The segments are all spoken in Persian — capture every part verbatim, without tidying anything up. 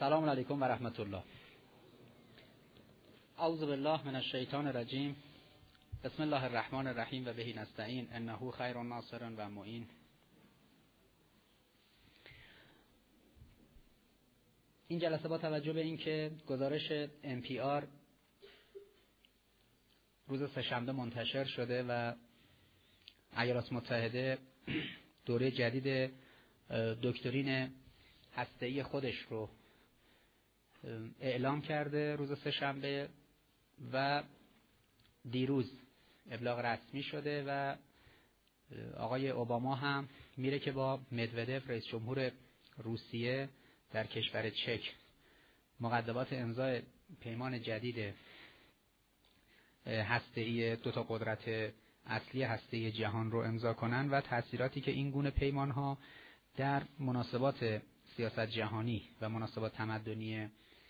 السلام علیکم و رحمت الله. اعوذ بالله من الشیطان الرجیم. بسم الله الرحمن الرحیم و به نستعین انه خیر ناصر و معین. این جلسه با توجه به اینکه گزارش ام پی آر روز سه‌شنبه منتشر شده و ایالات متحده دوره جدید دکترین هسته‌ای خودش رو اعلام کرده روز سه‌شنبه و دیروز ابلاغ رسمی شده و آقای اوباما هم میره که با مدودف رئیس جمهور روسیه در کشور چک مقدمات امضای پیمان جدید هسته‌ای دو تا قدرت اصلی هسته‌ای جهان رو امضا کنن و تأثیراتی که این گونه پیمان‌ها در مناسبات سیاست جهانی و مناسبات تمدنی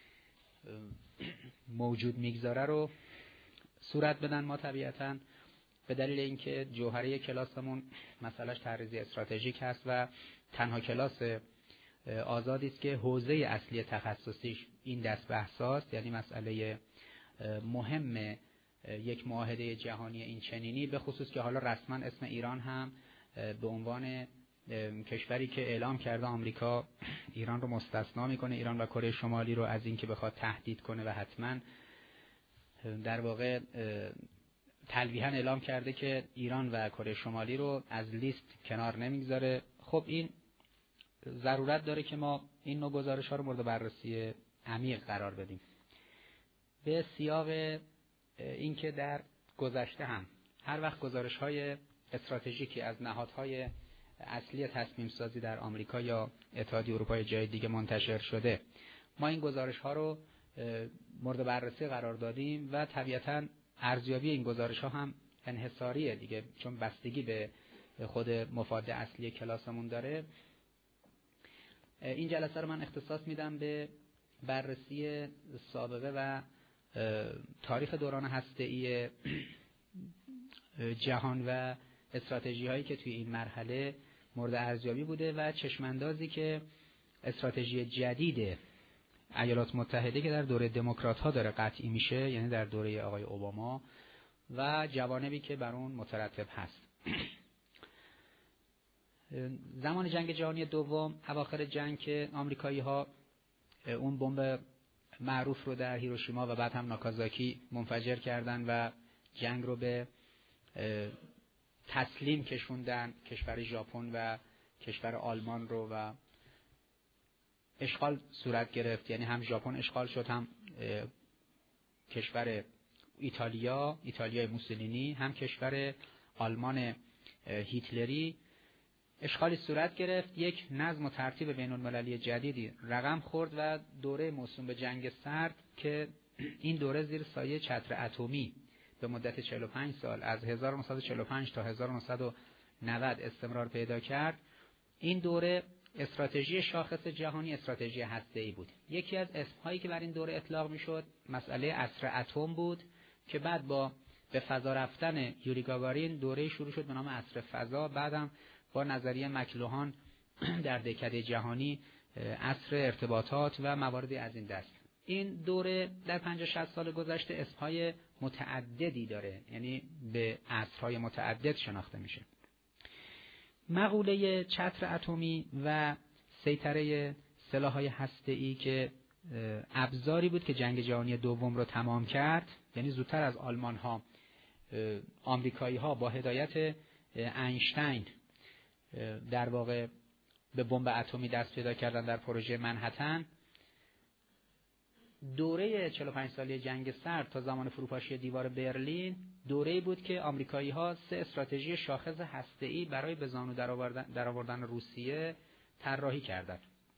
موجود میگذاره رو صورت بدن. ما طبیعتاً به دلیل اینکه جوهره کلاسمون مسئلهش طرح‌ریزی استراتژیک هست و تنها کلاس آزادی است که حوزه اصلی تخصصیش این دست بحثاست، یعنی مسئله مهم یک معاهده جهانی این چنینی، به خصوص که حالا رسما اسم ایران هم به عنوان کشوری که اعلام کرده آمریکا ایران رو مستثنا میکنه، ایران و کره شمالی رو از اینکه بخواد تهدید کنه و حتما در واقع تلویحاً اعلام کرده که ایران و کره شمالی رو از لیست کنار نمیگذاره. خب این ضرورت داره که ما این نوع گزارش ها رو مورد بررسی عمیق قرار بدیم. به سیاق اینکه در گذشته هم هر وقت گزارش های استراتژیکی از نهادهای اصلی تصمیم سازی در آمریکا یا اتحادیه اروپا یا جای دیگه منتشر شده، ما این گزارش ها رو مورد بررسی قرار دادیم و طبیعتاً ارزیابی این گزارش ها هم انحصاریه دیگه، چون بستگی به خود مفاد اصلی کلاسمون داره. این جلسه رو من اختصاص میدم به بررسی سابقه و تاریخ دوران هسته‌ای جهان و استراتژی هایی که توی این مرحله مورد ارزیابی بوده و چشماندازی که استراتژی جدید ایالات متحده که در دوره دموکرات ها داره قطعی میشه، یعنی در دوره آقای اوباما، و جوانبی که بر اون مترتب هست. زمان جنگ جهانی دوم، اواخر جنگ که آمریکایی ها اون بمب معروف رو در هیروشیما و بعد هم ناکازاکی منفجر کردن و جنگ رو به تسلیم کشوندن، کشور ژاپن و کشور آلمان رو، و اشغال صورت گرفت، یعنی هم ژاپن اشغال شد، هم کشور ایتالیا، ایتالیای موسولینی، هم کشور آلمان هیتلری اشغالی صورت گرفت. یک نظم و ترتیب بین المللی جدیدی رقم خورد و دوره موسوم به جنگ سرد که این دوره زیر سایه چتر اتمی به مدت چهل و پنج سال از هزار و نهصد و چهل و پنج تا هزار و نهصد و نود استمرار پیدا کرد، این دوره استراتژی شاخص جهانی استراتژی هسته‌ای بود. یکی از اسمهایی که بر این دوره اطلاق میشد مسئله عصر اتم بود که بعد با به فضا رفتن یوری گاگارین دوره شروع شد به نام عصر فضا. بعدم با نظریه مکلوهان در دهکده جهانی عصر ارتباطات و مواردی از این دست. این دوره در پنجاه شصت سال گذشته اسمهای متعددی داره، یعنی به عصرهای متعدد شناخته میشه. مقوله چتر اتمی و سیطره سلاح‌های هسته‌ای که ابزاری بود که جنگ جهانی دوم رو تمام کرد، یعنی زودتر از آلمان‌ها آمریکایی‌ها با هدایت اینشتین در واقع به بمب اتمی دست پیدا کردن در پروژه منهتن. دوره چهل و پنج ساله جنگ سرد تا زمان فروپاشی دیوار برلین دوره‌ای بود که آمریکایی‌ها سه استراتژی شاخص هسته‌ای برای به زانو درآوردن روسیه طراحی کردند.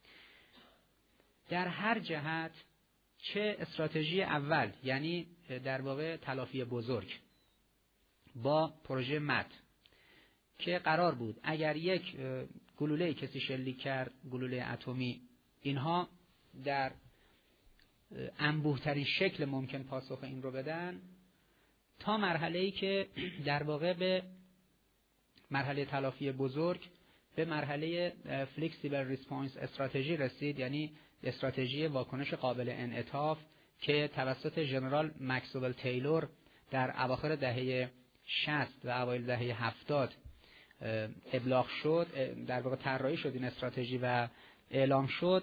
در هر جهت، چه استراتژی اول، یعنی در واقع تلافی بزرگ با پروژه مد که قرار بود اگر یک گلوله کسی شلیک کرد، گلوله اتمی، اینها در انبوه‌ترین شکل ممکن پاسخ این رو بدن، تا مرحله‌ای که در واقع به مرحله تلافی بزرگ به مرحله فلکسیبل ریسپانس استراتژی رسید، یعنی استراتژی واکنش قابل انعطاف که توسط ژنرال مکسول تیلور در اواخر دهه شصت و اوایل دهه هفتاد ابلاغ شد، در واقع طراحی شد این استراتژی و اعلام شد،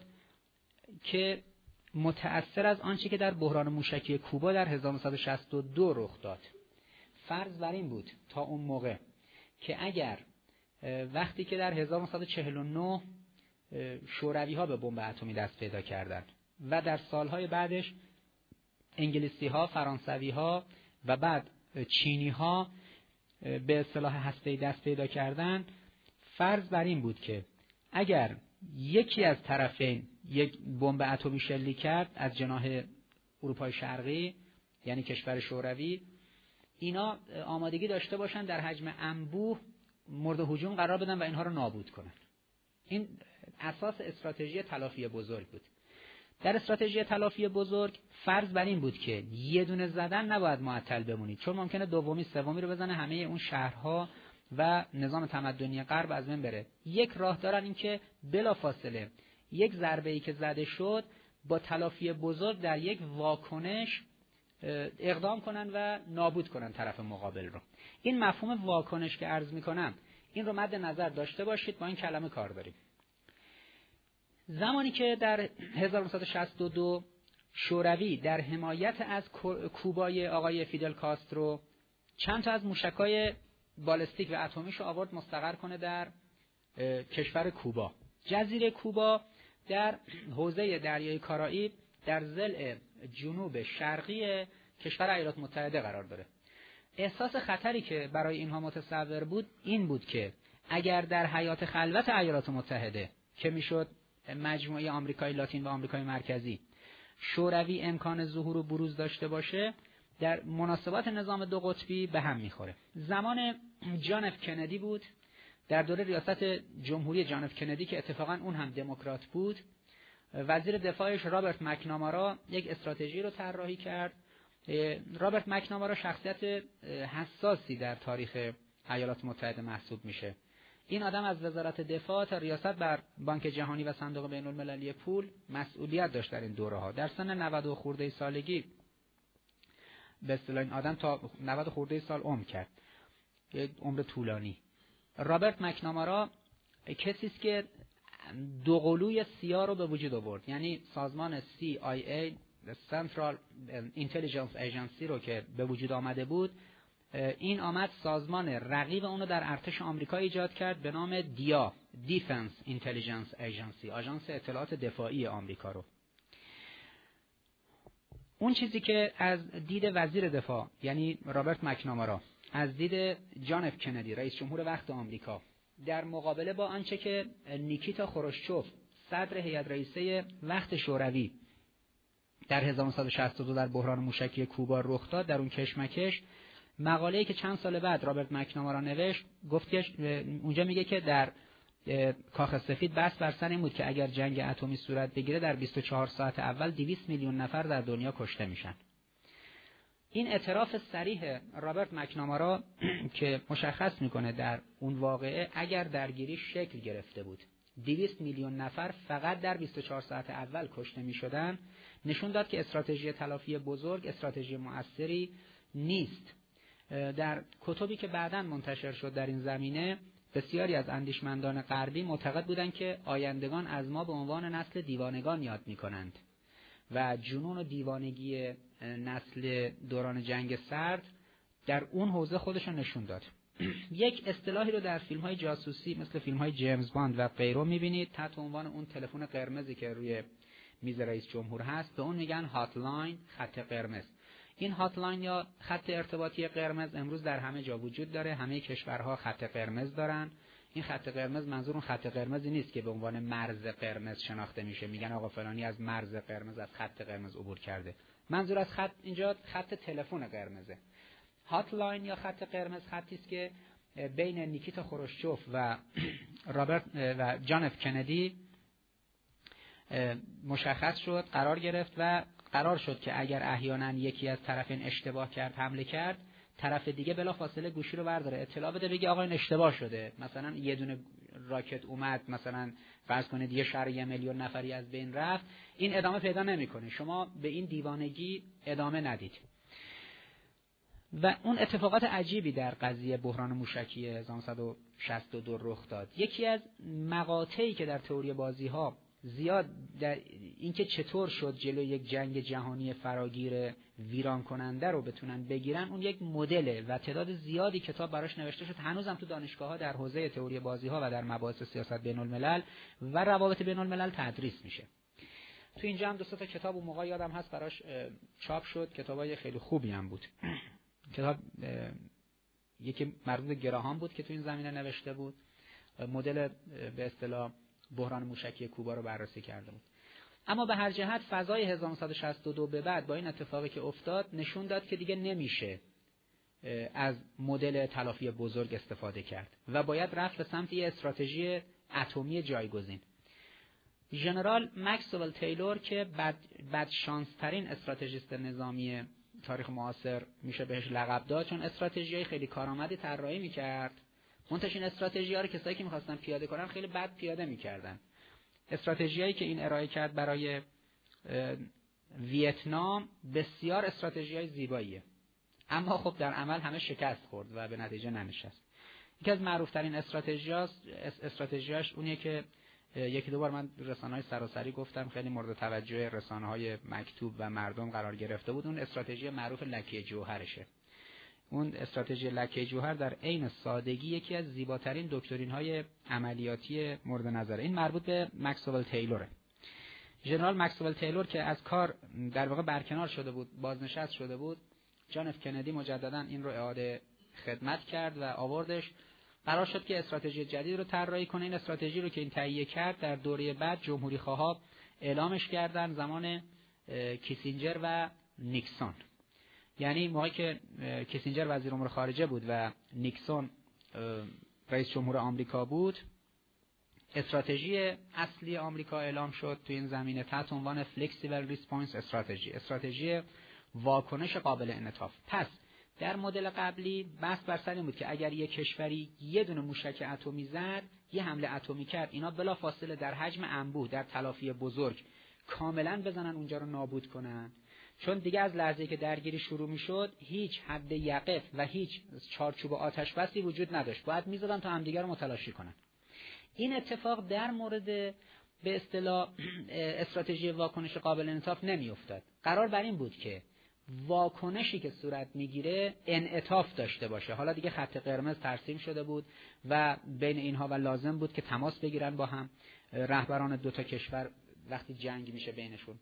که متأثر از آنچه که در بحران موشکی کوبا در هزار و نهصد و شصت و دو رخ داد. فرض بر این بود تا اون موقع که اگر وقتی که در هزار و نهصد و چهل و نه شوروی ها به بمب اتمی دست پیدا کردند و در سالهای بعدش انگلیسی ها، فرانسوی ها و بعد چینی ها به اصطلاح هسته‌ای دست پیدا کردند، فرض بر این بود که اگر یکی از طرفین یک بمب اتمی شلیک کرد از جناح اروپای شرقی، یعنی کشور شوروی، اینا آمادگی داشته باشن در حجم انبوه مورد هجوم قرار بدن و اینها رو نابود کنن. این اساس استراتژی تلافی بزرگ بود. در استراتژی تلافی بزرگ فرض بر این بود که یه دونه زدن نباید معطل بمونید، چون ممکنه دومی سومی رو بزنه همه اون شهرها و نظام تمدنی غرب از بین بره. یک راه دارن این که بلافاصله یک ضربه‌ای که زده شد با تلافی بزرگ در یک واکنش اقدام کنن و نابود کنن طرف مقابل رو. این مفهوم واکنش که عرض میکنم این رو مد نظر داشته باشید، با این کلمه کار داریم. زمانی که در هزار و نهصد و شصت و دو شوروی در حمایت از کوبای آقای فیدل کاسترو چند تا از موشک‌های بالستیک و اتمیش رو آورد مستقر کنه در کشور کوبا. جزیره کوبا در حوزه دریای کارائیب در ضلع جنوب شرقی کشور ایالات متحده قرار داره. احساس خطری که برای اینها متصور بود این بود که اگر در حیات خلوت ایالات متحده که میشد مجموعه آمریکای لاتین و آمریکای مرکزی شوروی امکان ظهور و بروز داشته باشه، در مناسبات نظام دو قطبی به هم میخوره. زمان جان اف کندی بود، در دوره ریاست جمهوری جان اف کندی که اتفاقا اون هم دموکرات بود، وزیر دفاعش رابرت مکنامارا یک استراتژی رو طراحی کرد. رابرت مکنامارا شخصیت حساسی در تاریخ ایالات متحده محسوب میشه. این آدم از وزارت دفاع تا ریاست بر بانک جهانی و صندوق بین المللی پول مسئولیت داشت در این دوره ها. در سن نود و خورده سالگی به اصطلاح این آدم تا نود خورده سال عمر کرد، یک عمر طولانی. رابرت مکنامارا کسی است که دوقلوی سیا رو به وجود آورد، یعنی سازمان سی آی ای Central Intelligence Agency رو که به وجود آمده بود، این آمد سازمان رقیب اونو در ارتش آمریکا ایجاد کرد به نام دیا Defense Intelligence Agency، آژانس اطلاعات دفاعی آمریکا رو. اون چیزی که از دید وزیر دفاع یعنی رابرت مکنامارا، از دید جان اف کندی رئیس جمهور وقت آمریکا، در مقابله با آنچه که نیکیتا خروشچوف صدر هیئت رئیسه وقت شوروی در هزار و نهصد و شصت و دو در بحران موشکی کوبا رخ داد، در اون کشمکش مقاله‌ای که چند سال بعد رابرت مکنامارا نوشت، گفتش اونجا میگه که در کاخ سفید بحث بر سر این بود که اگر جنگ اتمی صورت بگیره در بیست و چهار ساعت اول دویست میلیون نفر در دنیا کشته میشن. این اعتراف صریح رابرت مکنامارا که مشخص میکنه در اون واقعه اگر درگیری شکل گرفته بود دویست میلیون نفر فقط در بیست و چهار ساعت اول کشته میشدن، نشون داد که استراتژی تلافی بزرگ استراتژی مؤثری نیست. در کتبی که بعداً منتشر شد در این زمینه، بسیاری از اندیشمندان غربی معتقد بودند که آیندگان از ما به عنوان نسل دیوانگان یاد می‌کنند و جنون و دیوانگی نسل دوران جنگ سرد در اون حوزه خودشون نشون داد. یک اصطلاحی رو در فیلم‌های جاسوسی مثل فیلم‌های جیمز باند و غیره می‌بینید تحت عنوان اون تلفن قرمزی که روی میز رئیس جمهور هست، به اون میگن هاتلاین، خط قرمز. این هاتلاین یا خط ارتباطی قرمز امروز در همه جا وجود داره، همه کشورها خط قرمز دارن. این خط قرمز منظور اون خط قرمزی نیست که به عنوان مرز قرمز شناخته میشه، میگن آقا فلانی از مرز قرمز از خط قرمز عبور کرده. منظور از خط اینجا خط تلفن قرمزه. هاتلاین یا خط قرمز خطی است که بین نیکیتا خروشچوف و رابرت و جان اف کندی مشخص شد، قرار گرفت و قرار شد که اگر احیانا یکی از طرفین اشتباه کرد، حمله کرد، طرف دیگه بلافاصله گوشی رو برداره، اطلاع بده، بگه آقا این اشتباه شده، مثلا یه دونه راکت اومد مثلا فرض کنید یه شهر یه میلیون نفری از بین رفت، این ادامه پیدا نمیکنه. شما به این دیوانگی ادامه ندید. و اون اتفاقات عجیبی در قضیه بحران موشکی هزار و نهصد و شصت و دو رخ داد. یکی از مقاطعی که در تئوری بازی‌ها زیاد در اینکه چطور شد جلوی یک جنگ جهانی فراگیر ویران کننده رو بتونن بگیرن، اون یک مدل و تعداد زیادی کتاب براش نوشته شد، هنوزم تو دانشگاه‌ها در حوزه تئوری بازی‌ها و در مباحث سیاست بین‌الملل و روابط بین‌الملل تدریس میشه. تو اینجا هم دو تا کتاب اون موقع یادم هست براش چاپ شد، کتابای خیلی خوبی هم بود. کتاب یکی مربوط به گراهام بود که تو این زمینه نوشته بود، مدل به اصطلاح بحران موشکی کوبا رو بررسی کرده بود. اما به هر جهت فضای هزار و نهصد و شصت و دو به بعد با این اتفاقی که افتاد نشون داد که دیگه نمیشه از مدل تلافی بزرگ استفاده کرد و باید رفت به سمت یه استراتژی اتمی جایگزین. ژنرال مکسول تیلور که بد بدشانس ترین استراتژیست نظامی تاریخ معاصر میشه بهش لقب داد، چون استراتژی‌های خیلی کارآمدی طراحی می‌کرد. منتها این استراتژی‌ها رو کسایی که می‌خواستن پیاده کنن خیلی بد پیاده می‌کردن. استراتژیایی که این ارائه کرد برای ویتنام بسیار استراتژی‌های زیباییه، اما خب در عمل همه شکست خورد و به نتیجه ننشست. یکی از معروف‌ترین استراتژیاست استراتژیاش اونیه که یکی دو بار من رسانه‌های سراسری گفتم، خیلی مورد توجه رسانه‌های مکتوب و مردم قرار گرفته بود. اون استراتژی معروف لکه جوهرشه. اون استراتژی لکه جوهر در عین سادگی یکی از زیباترین دکترین‌های عملیاتی مورد نظره. این مربوط به مکسول تیلوره. ژنرال مکسول تیلور که از کار در واقع برکنار شده بود، بازنشست شده بود، جان اف کندی مجددا این رو اعاده خدمت کرد و آوردش. قرار شد که استراتژی جدید رو طراحی کنه. این استراتژی رو که این تهیه کرد در دوره بعد جمهوری خواها اعلامش کردن، زمان کیسینجر و نیکسون. یعنی موقعی که کیسینجر وزیر امور خارجه بود و نیکسون رئیس جمهور آمریکا بود، استراتژی اصلی آمریکا اعلام شد تو این زمینه تحت عنوان فلکسیبل ریسپانس استراتژی، استراتژی واکنش قابل انعطاف. پس در مدل قبلی بحث بر سر این بود که اگر یک کشوری یه دونه موشک اتمی زد، یه حمله اتمی کرد، اینا بلافاصله در حجم انبوه در تلافی بزرگ کاملا بزنن اونجا رو نابود کنن، چون دیگه از لحظه‌ای که درگیری شروع میشد هیچ حد یقف و هیچ چارچوب آتش بسی وجود نداشت، باید میزدن تا همدیگه رو متلاشی کنن. این اتفاق در مورد به اصطلاح استراتژی واکنش قابل انعطاف نمیافتاد. قرار بر این بود که واکنشی که صورت میگیره انعطاف داشته باشه. حالا دیگه خط قرمز ترسیم شده بود و بین اینها و لازم بود که تماس بگیرن با هم رهبران دو تا کشور وقتی جنگ میشه بینشون،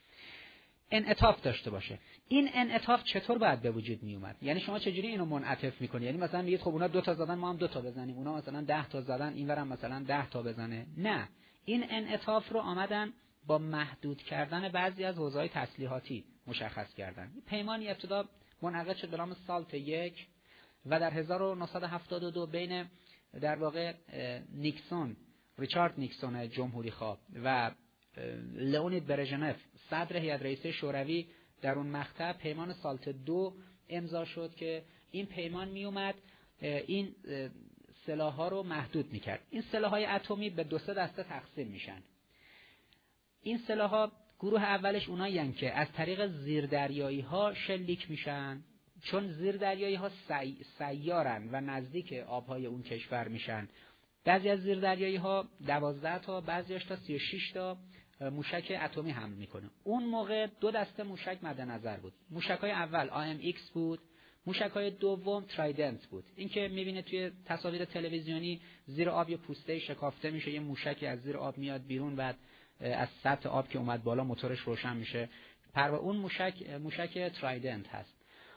انعطاف داشته باشه. این انعطاف چطور باید به وجود می اومد؟ یعنی شما چجوری اینو منعطف میکنی؟ یعنی مثلا میگید خب اونا دو تا زدن ما هم دو تا بزنیم، اونا مثلا ده تا زدن اینورم مثلا ده تا بزنه. نه، این انعطاف رو آمدن با محدود کردن بعضی از حوزه‌های تسلیحاتی مشخص کردن. پیمانی ابتدا منعقد شد به نام سالت یک و در هزار و نهصد و هفتاد و دو بین در واقع نیکسون، ریچارد نیکسون جمهوری خواه و لئونید برژنف صدر هیئت رئیسه شوروی در اون مقطع پیمان سالت دو امضا شد که این پیمان می اومد این سلاح‌ها رو محدود می‌کرد. این سلاح‌های اتمی به دو سه دسته تقسیم میشن. این سلاح‌ها گروه اولش اونایی هستند که از طریق زیردریایی‌ها شلیک میشن، چون زیردریایی‌ها سی... سیارن و نزدیک آب‌های اون کشور میشن. بعضی از زیردریایی‌ها دوازده تا، بعضیش تا سی و شش تا موشک اتمی حمل میکنه. اون موقع دو دسته موشک مد نظر بود. موشک‌های اول آی ام ایکس بود، موشک‌های دوم ترایدنت بود. این که می‌بینید توی تصاویر تلویزیونی زیر آب یه پوسته شکافته میشه، یه موشکی از زیر آب میاد بیرون، بعد از سطح آب که اومد بالا موتورش روشن میشه. پروا اون موشک موشک ترایدنت هست.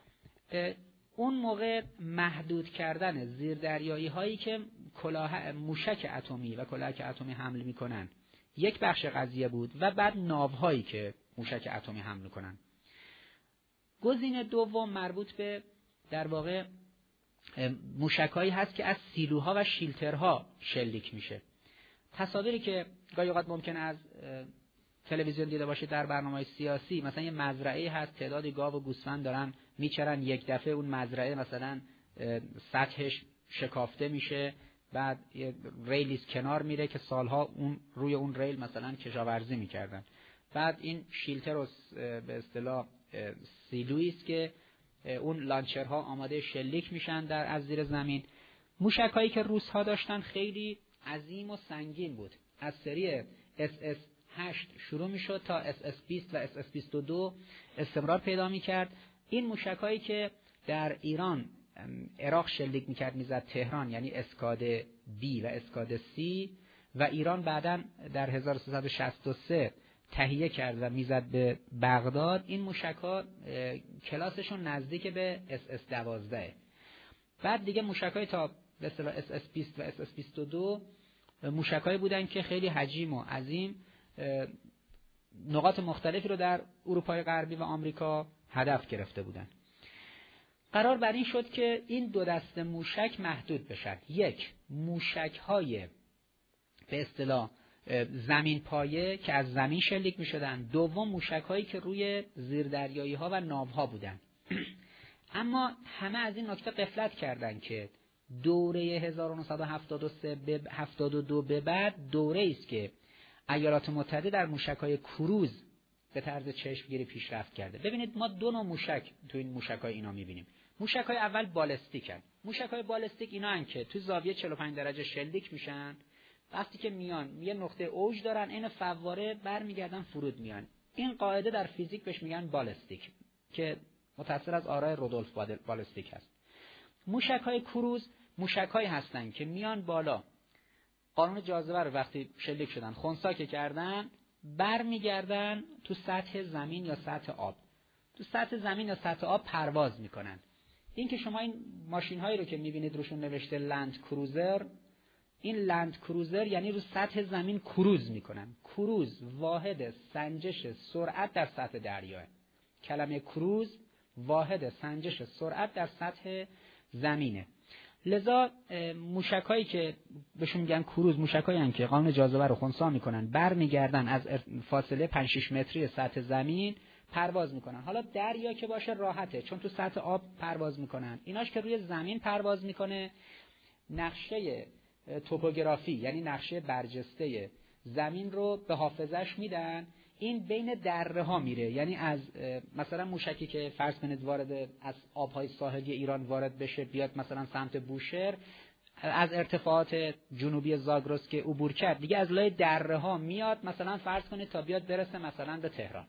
اون موقع محدود کردن زیردریایی هایی که کلاه موشک اتمی و کلاهک اتمی حمل میکنن یک بخش قضیه بود و بعد ناوهایی که موشک اتمی حمل میکنن. گزینه دوم مربوط به در واقع موشکایی هست که از سیلوها و شیلترها شلیک میشه. تصاویری که گاهی اوقات ممکنه از تلویزیون دیده باشید در برنامه‌های سیاسی، مثلا یه مزرعه هست، تعدادی گاو و گوسفند دارن میچرن، یک دفعه اون مزرعه مثلا سطحش شکافته میشه، بعد یه ریلی کنار میره که سالها اون روی اون ریل مثلا کشاورزی میکردن. بعد این شیلتر و به اصطلاح سیلویی است که اون لانچرها آماده شلیک میشن در از زیر زمین. موشکایی که روس‌ها داشتن خیلی عظیم و سنگین بود. از سری اس اس هشت شروع میشد تا اس اس بیست و اس اس بیست و دو استمرار پیدا میکرد. این موشکایی که در ایران عراق شلیک میکرد میزد تهران، یعنی اسکاد بی و اسکاد سی، و ایران بعداً در هزار و سیصد و شصت و سه تهیه کرد و میزد به بغداد. این موشک‌ها کلاسشون نزدیک به اس اس دوازده. بعد دیگه موشک‌های تا به اصطلاح اس اس بیست و اس اس بیست و دو موشک‌هایی بودن که خیلی حجیم و عظیم نقاط مختلفی رو در اروپای غربی و آمریکا هدف گرفته بودن. قرار بر این شد که این دو دسته موشک محدود بشن. یک، موشک‌های به اصطلاح زمین پایه که از زمین شلیک می‌شدن. دوم، موشک‌هایی که روی زیردریایی‌ها و ناوها بودن. اما همه از این نکته غفلت کردن که دوره هزار و نهصد و هفتاد و سه به هفتاد و دو به بعد دوره است که ایالات متحده در موشک‌های کروز به طرز چشمگیری پیشرفت کرده. ببینید ما دو نوع موشک تو این موشک‌های اینا می‌بینیم. موشک‌های اول بالستیکن. موشک‌های بالستیک اینا هستند که تو زاویه چهل و پنج درجه شلیک میشن، وقتی که میان یه نقطه اوج دارن، این فواره برمیگردن فرود میان. این قاعده در فیزیک بهش میگن بالستیک که متأثر از آراء رودولف بالستیک هست. موشک‌های کروز موشک‌هایی هستن که میان بالا، قانون جاذبه رو وقتی شلیک شدن خنثی که کردن برمیگردن تو سطح زمین یا سطح آب. تو سطح زمین یا سطح آب پرواز میکنن. این که شما این ماشین‌هایی رو که می‌بینید روشون نوشته لند کروزر، این لند کروزر یعنی رو سطح زمین کروز میکنن. کروز واحد سنجش سرعت در سطح دریا. کلمه کروز واحد سنجش سرعت در سطح زمینه. لذا موشکایی که بهشون میگن کروز موشکایی هستند که قانون جاذبه رو خنثی میکنن، برمیگردن از فاصله پنج شش متری سطح زمین پرواز میکنن. حالا دریا که باشه راحته چون تو سطح آب پرواز میکنن. ایناش که روی زمین پرواز میکنه، نقشه توپوگرافی یعنی نقشه برجسته زمین رو به حافظش میدن. این بین دره ها میره، یعنی از مثلا موشکی که فرض کنید وارد از آبهای ساحلی ایران وارد بشه بیاد مثلا سمت بوشهر، از ارتفاعات جنوبی زاگرس که عبور کرد دیگه از لای دره ها میاد مثلا فرض کنید تا بیاد برسه مثلا به تهران،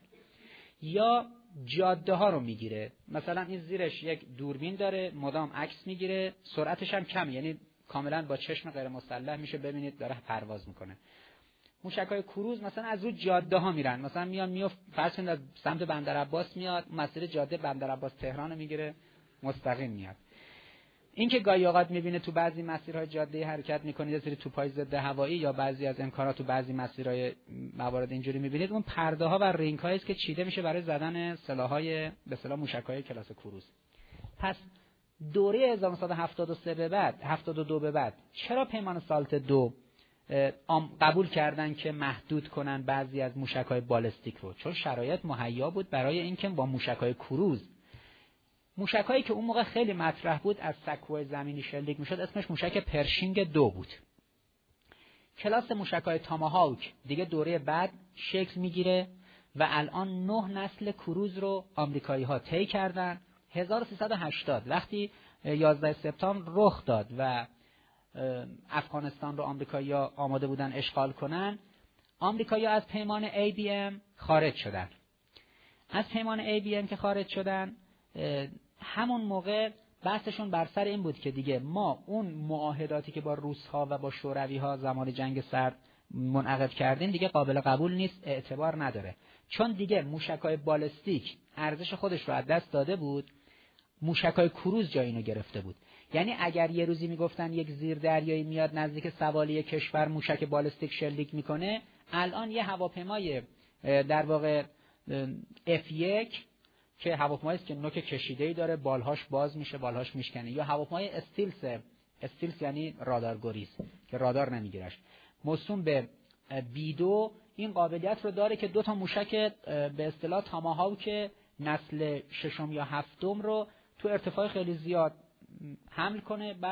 یا جاده ها رو میگیره. مثلا این زیرش یک دوربین داره مدام عکس میگیره، سرعتش هم کمه، یعنی کاملا با چشم غیر مسلح میشه ببینید داره پرواز میکنه. موشک‌های کروز مثلا از رو جاده ها میرن، مثلا میان میو فرض کنید از سمت بندر عباس میاد، مسیر جاده بندر عباس تهران رو میگیره مستقیم میاد. این که گاهی اوقات میبینه تو بعضی مسیرهای جاده حرکت میکنید یه سری توپای ضد هوایی یا بعضی از امکانات تو بعضی مسیرهای موارد اینجوری میبینید، اون پرده ها و رینگ هایی است که چیده میشه برای زدن سلاح‌های به اصطلاح موشک‌های کلاس کروز. پس دوره هزار و نهصد و هفتاد و سه به بعد هفتاد و دو به بعد چرا پیمان سالت دو قبول کردن که محدود کنن بعضی از موشک‌های بالستیک رو؟ چون شرایط مهیا بود برای اینکه با موشک‌های کروز، موشک‌هایی که اون موقع خیلی مطرح بود از سکوی زمینی شلیک میشد، اسمش موشک پرشینگ دو بود. کلاس موشک‌های تاماهاوک دیگه دوره بعد شکل میگیره و الان نه نسل کروز رو آمریکایی‌ها طی کردن. هزار و سیصد و هشتاد وقتی یازده سپتامبر رخ داد و افغانستان رو آمریکایی‌ها آماده بودن اشغال کنن، آمریکایی‌ها از پیمان ای بی ام خارج شدن. از پیمان ای بی ام که خارج شدن، همون موقع بحثشون بر سر این بود که دیگه ما اون معاهداتی که با روس‌ها و با شوروی‌ها زمان جنگ سرد منعقد کردیم دیگه قابل قبول نیست، اعتبار نداره، چون دیگه موشک‌های بالستیک ارزش خودش رو از دست داده بود، موشک‌های کروز جای اینو گرفته بود. یعنی اگر یه روزی میگفتن یک زیردریایی میاد نزدیک سواحل کشور موشک بالستیک شلیک میکنه، الان یه هواپیمای در واقع اف یک که هواپیمایی است که نوک کشیده‌ای داره، بالهاش باز میشه، بالهاش میشکنه، یا هواپیمای استیلس، استیلس یعنی رادار گریز که رادار نمیگیرش، موسوم به بی دو، این قابلیت رو داره که دو تا موشک به اصطلاح تاماهاوک نسل ششم یا هفتم رو تو ارتفاع خیلی زیاد حمل کنه، بعد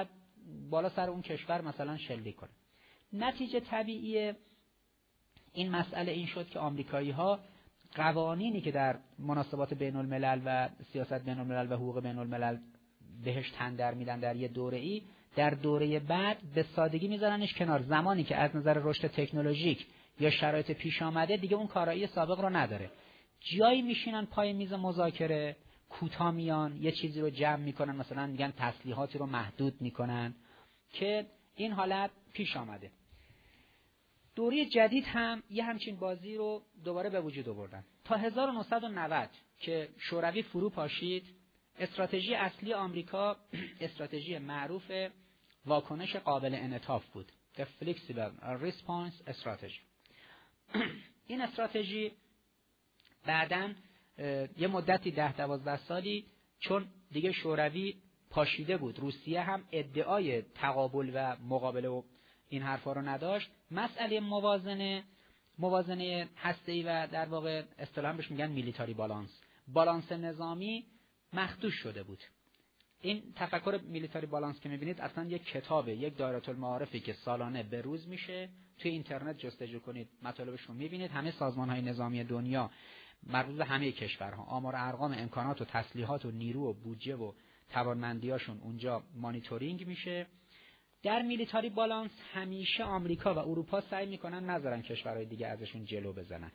بالا سر اون کشور مثلا شلیک کنه. نتیجه طبیعی این مسئله این شد که آمریکایی‌ها قوانینی که در مناسبات بین الملل و سیاست بین الملل و حقوق بین الملل بهش تن در میدن در یه دوره‌ای، در دوره بعد به سادگی میذارنش کنار. زمانی که از نظر رشد تکنولوژیک یا شرایط پیش آمده دیگه اون کارایی سابق رو نداره. جایی میشینن پای میز مذاکره، کوتاه میان یه چیزی رو جمع میکنن، مثلا میگن تسلیحاتی رو محدود میکنن که این حالت پیش آمده. دوره جدید هم یه همچین بازی رو دوباره به وجود آوردن. تا هزار و نهصد و نود که شوروی فرو پاشید، استراتژی اصلی آمریکا استراتژی معروف واکنش قابل انعطاف بود. The Flexible Response Strategy. این استراتژی بعداً یه مدتی ده دوازده سالی چون دیگه شوروی پاشیده بود، روسیه هم ادعای تقابل و مقابله و این حرفا رو نداشت، مسئله موازنه موازنه هسته‌ای و در واقع اصطلاحاً بهش میگن میلیتاری بالانس، بالانس نظامی مخدوش شده بود. این تفکر میلیتاری بالانس که میبینید اصلا یک کتابه، یک دایره المعارفی که سالانه به روز میشه، توی اینترنت جستجو کنید مطالبش رو میبینید. همه سازمان‌های نظامی دنیا مربوط به همه کشورها، آمار ارقام امکانات و تسلیحات و نیرو و بودجه و توانمندیاشون اونجا مانیتورینگ میشه. در میلیتاری بالانس همیشه آمریکا و اروپا سعی میکنن نذارن کشورهای دیگه ازشون جلو بزنن.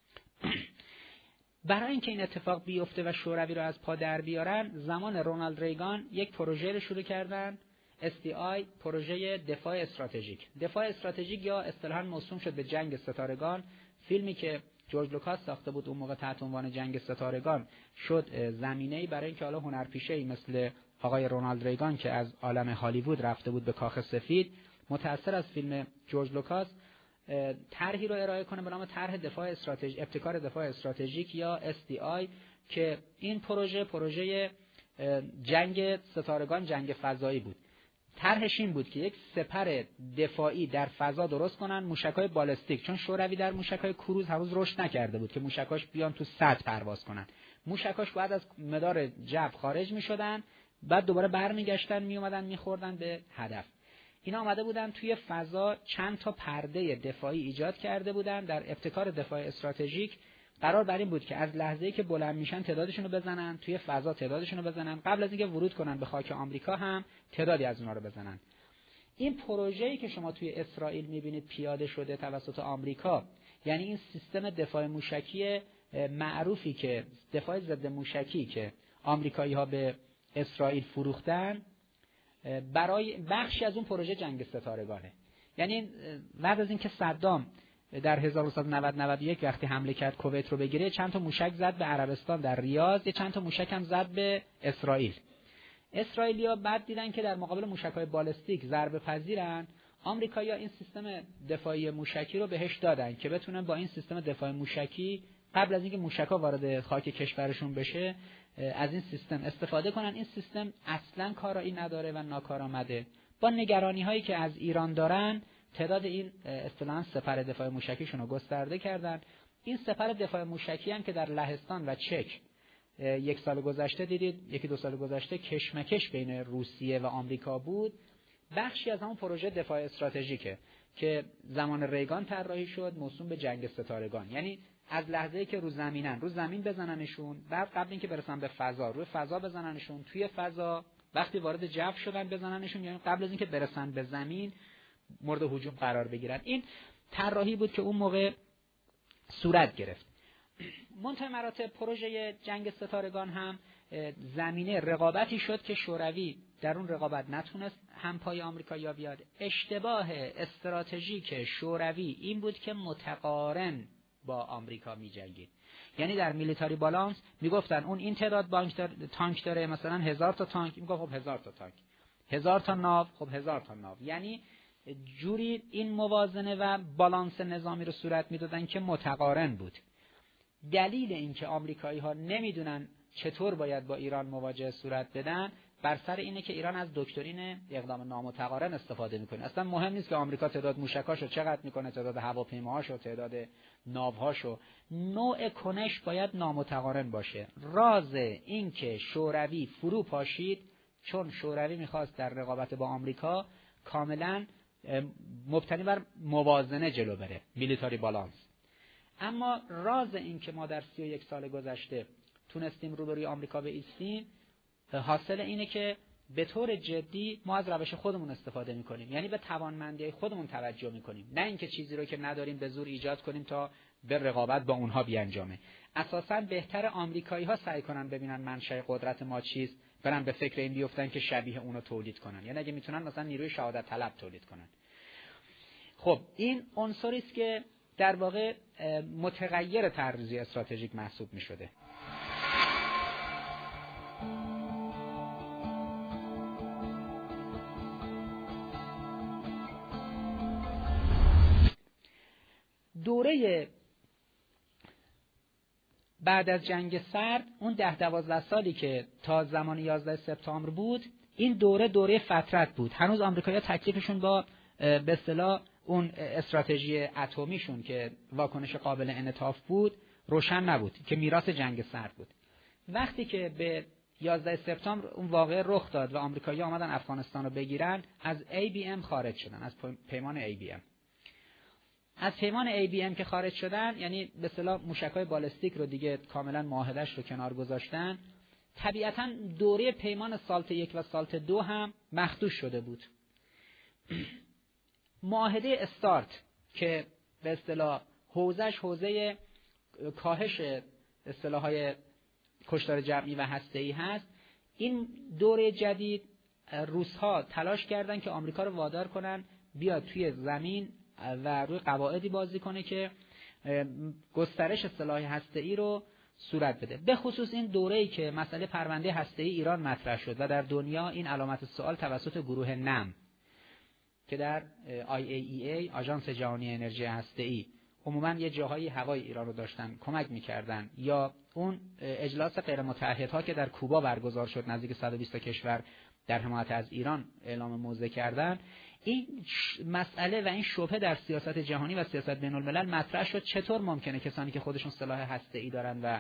برای اینکه این اتفاق بیفته و شوروی رو از پا در بیارن، زمان رونالد ریگان یک پروژه رو شروع کردن، اس دی آی، پروژه دفاع استراتژیک. دفاع استراتژیک یا اصطلاحاً موسوم شد به جنگ ستارگان، فیلمی که جورج لوکاس ساخته بود اون موقع تحت عنوان جنگ ستارگان، شد زمینه‌ای برای اینکه حالا هنرپیشه‌ای مثل آقای رونالد ریگان که از عالم هالیوود رفته بود به کاخ سفید، متأثر از فیلم جورج لوکاس، طرحی رو ارائه کنه به نام طرح دفاع استراتژیک، ابتکار دفاع استراتژیک یا اس دی آی، که این پروژه پروژه جنگ ستارگان، جنگ فضایی بود. طرحش این بود که یک سپر دفاعی در فضا درست کنن، موشک‌های بالستیک، چون شوروی در موشک‌های کروز هنوز رشد نکرده بود که موشکاش بیان تو سطح پرواز کنن. موشکاش بعد از مدار جو خارج می‌شدن، بعد دوباره برمیگشتن میومدن می‌خوردن به هدف. اینا آمده بودن توی فضا چند تا پرده دفاعی ایجاد کرده بودن. در ابتکار دفاع استراتژیک قرار بر این بود که از لحظه‌ای که بلند میشن تعدادشون رو بزنن، توی فضا تعدادشون رو بزنن، قبل از اینکه ورود کنن به خاک آمریکا هم تعدادی از اونها رو بزنن. این پروژه‌ای که شما توی اسرائیل می‌بینید پیاده شده توسط آمریکا، یعنی این سیستم دفاع موشکی معروفی که دفاع ضد موشکی که آمریکایی‌ها به اسرائیل فروختن، برای بخشی از اون پروژه جنگ ستارگانه. یعنی بعد از اینکه صدام در هزار و نهصد و نود نود و یک وقتی حمله کرد کویت رو بگیره، چند تا موشک زد به عربستان در ریاض، یه چند تا موشک هم زد به اسرائیل. اسرائیلیا بعد دیدن که در مقابل موشک‌های بالستیک ضربه پذیرن، آمریکایی‌ها این سیستم دفاعی موشکی رو بهش دادن که بتونن با این سیستم دفاع موشکی قبل از اینکه موشک‌ها وارد خاک کشورشون بشه از این سیستم استفاده کنن. این سیستم اصلاً کارایی نداره و ناکارآمده. با نگرانی‌هایی که از ایران دارن، تعداد این اصطلاحاً سپر دفاع موشکیشون رو گسترده کردن. این سپر دفاع موشکی هم که در لهستان و چک یک سال گذشته دیدید، یکی دو سال گذشته کشمکش بین روسیه و آمریکا بود، بخشی از همون پروژه دفاع استراتژیکه که زمان ریگان طراحی شد، موسوم به جنگ ستارگان. یعنی از لحظه‌ای که رو زمینن، رو زمین بزننشون، بعد قبل اینکه برسن به فضا، روی فضا بزننشون، توی فضا وقتی وارد جو شدن بزننشون، یعنی قبل از اینکه برسن به زمین مورد هجوم قرار بگیرن. این طراحی بود که اون موقع صورت گرفت. منتهی مراتب پروژه جنگ ستارگان هم زمینه رقابتی شد که شوروی در اون رقابت نتونست هم پای آمریکایی‌ها بیاد. اشتباه استراتژیک شوروی این بود که متقارن با آمریکا می‌جنگید. یعنی در میلیتاری بالانس میگفتن اون این تعداد بانک دار، تانک داره، مثلا هزار تا تانک، میگفت خب هزار تا تانک، هزار تا ناو، خب هزار تا ناو. یعنی جوری این موازنه و بالانس نظامی رو صورت میدادن که متقارن بود. دلیل اینکه آمریکایی‌ها نمیدونن چطور باید با ایران مواجهه صورت بدن بر سر اینه که ایران از دکترین اقدام نامتقارن استفاده میکنه. اصلا مهم نیست که آمریکا تعداد موشکاشو چقدر میکنه، تعداد هواپیماهاشو، تعداد ناوهاشو، نوع کنش باید نامتقارن باشه. راز این که شوروی فرو پاشید چون شوروی میخواست در رقابت با آمریکا کاملا مبتنی بر موازنه جلو بره، میلیتاری بالانس. اما راز این که ما در سی و یک سال گذشته تونستیم روبروی آمریکا بایستیم حاصل اینه که به طور جدی ما از روش خودمون استفاده میکنیم، یعنی به توانمندی خودمون توجه میکنیم، نه اینکه چیزی رو که نداریم به زور ایجاد کنیم تا به رقابت با اونها بیانجامه. اساساً بهتر آمریکایی ها سعی کنن ببینن منشأ قدرت ما چیست، برن به فکر این بیفتن که شبیه اونو تولید کنن، یعنی اگه میتونن مثلا نیروی شهادت طلب تولید کنن. خب این عنصری است که در واقع متغیر طرحریزی استراتژیک محسوب میشده. دوره بعد از جنگ سرد، اون ده دوازده سالی که تا زمان یازده سپتامبر بود، این دوره دوره فترت بود. هنوز آمریکایی‌ها تکلیفشون با به اصطلاح اون استراتژی اتمیشون که واکنش قابل انعطاف بود روشن نبود، که میراث جنگ سرد بود. وقتی که به یازده سپتامبر اون واقعه رخ داد و آمریکایی‌ها آمدن افغانستان رو بگیرن، از ای بی ام خارج شدن، از پیمان ای بی ام. از پیمان ای بی ام که خارج شدن، یعنی به اصطلاح موشک‌های بالستیک رو دیگه کاملا معاهده‌اش رو کنار گذاشتن. طبیعتاً دوره پیمان سالت یک و سالت دو هم مخدوش شده بود. معاهده استارت که به اصطلاح حوزه‌اش حوزه کاهش اصطلاح‌های کشتار جمعی و هسته‌ای هست، این دوره جدید روس‌ها تلاش کردن که آمریکا رو وادار کنن بیاد توی زمین و روی قواعدی بازی کنه که گسترش سلاح هسته‌ای رو صورت بده. به خصوص این دوره‌ای که مسئله پرونده هسته‌ای ایران مطرح شد و در دنیا این علامت سوال توسط گروه نم که در آی ای ای ای آژانس جهانی انرژی هسته‌ای عموما یه جاهایی هوای ایران رو داشتن کمک می‌کردن، یا اون اجلاس غیر متعهدها که در کوبا برگزار شد، نزدیک صد و بیست کشور در حمایت از ایران اعلام موضع کردن. این مسئله و این شبهه در سیاست جهانی و سیاست بین الملل مطرح شد چطور ممکنه کسانی که خودشون سلاح هسته‌ای دارن و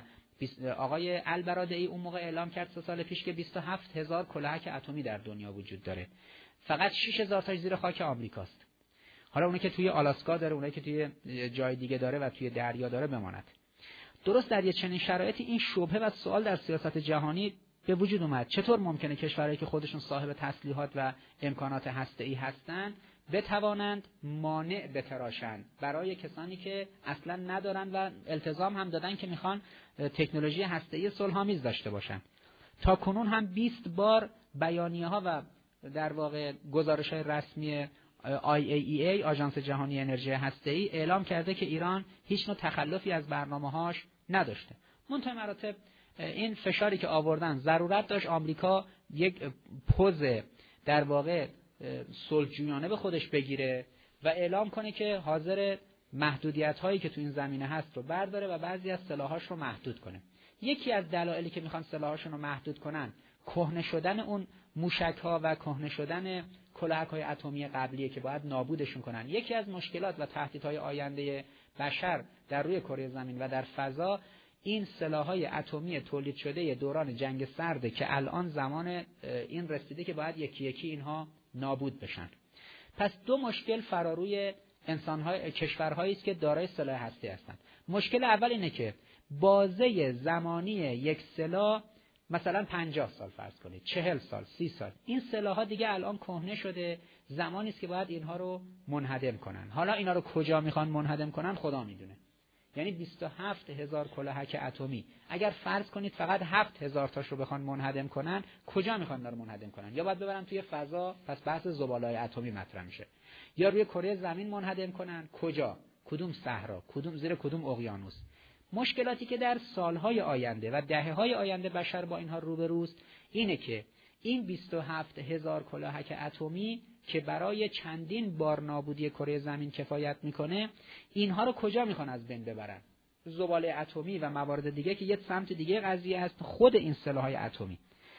آقای البرادعی اون موقع اعلام کرد سه سال پیش که بیست و هفت هزار کلاهک اتمی در دنیا وجود داره، فقط شش هزار تاش زیر خاک آمریکاست. حالا اونایی که توی آلاسکا داره، اونایی که توی جای دیگه داره و توی دریا داره بماند. درست در یه چنین شرایطی این شبهه و سوال در سیاست جهانی به وجود اومد، چطور ممکنه کشورهایی که خودشون صاحب تسلیحات و امکانات هسته‌ای هستن بتوانند مانع بتراشند برای کسانی که اصلا ندارن و التزام هم دادن که میخوان تکنولوژی هسته‌ای صلح‌آمیز داشته باشن. تا کنون هم بیست بار بیانیه‌ها و در واقع گزارش‌های رسمی آی ای ای ای آژانس جهانی انرژی هسته‌ای اعلام کرده که ایران هیچ نوع تخلفی از برنامه‌هاش نداشته. منتهی مراتب این فشاری که آوردن ضرورت داشت آمریکا یک پوز در واقع صلح‌جویانه به خودش بگیره و اعلام کنه که حاضر محدودیت‌هایی که تو این زمینه هست رو برداره و بعضی از سلاح‌هاش رو محدود کنه. یکی از دلایلی که میخوان سلاح‌هاشون رو محدود کنن کهنه شدن اون موشک‌ها و کهنه شدن کلاهک‌های اتمی قبلیه که باید نابودشون کنن. یکی از مشکلات و تهدیدهای آینده بشر در روی کره زمین و در فضا این سلاح‌های اتمی تولید شده دوران جنگ سرده که الان زمان این رسیده که باید یکی یکی اینها نابود بشن. پس دو مشکل فراروی انسان‌های کشورهایی است که دارای سلاح هستی هستند. مشکل اول اینه که بازه زمانی یک سلاح مثلا پنجاه سال فرض کنید، چهل سال، سی سال، این سلاح‌ها دیگه الان کهنه شده، زمانی است که باید اینها رو منهدم کنن. حالا اینا رو کجا میخوان منهدم کنن خدا میدونه. یعنی بیست و هفت هزار کلاهک اتمی اگر فرض کنید فقط هفت هزار تاش رو بخوان منهدم کنن، کجا میخوان اینا رو منهدم کنن؟ یا باید ببرن توی فضا، پس بحث زباله‌های اتمی مطرح میشه، یا روی کره زمین منهدم کنن، کجا؟ کدوم صحرا؟ کدوم زیر کدوم اقیانوس؟ مشکلاتی که در سالهای آینده و دهه‌های آینده بشر با اینها روبروست اینه که این بیست و هفت هزار کلاهک اتمی که برای چندین بار نابودی کره زمین کفایت میکنه، اینها رو کجا میخوان از بین ببرن؟ زباله اتمی و موارد دیگه که یه سمت دیگه قضیه هست، خود این سلاح‌های اتمی.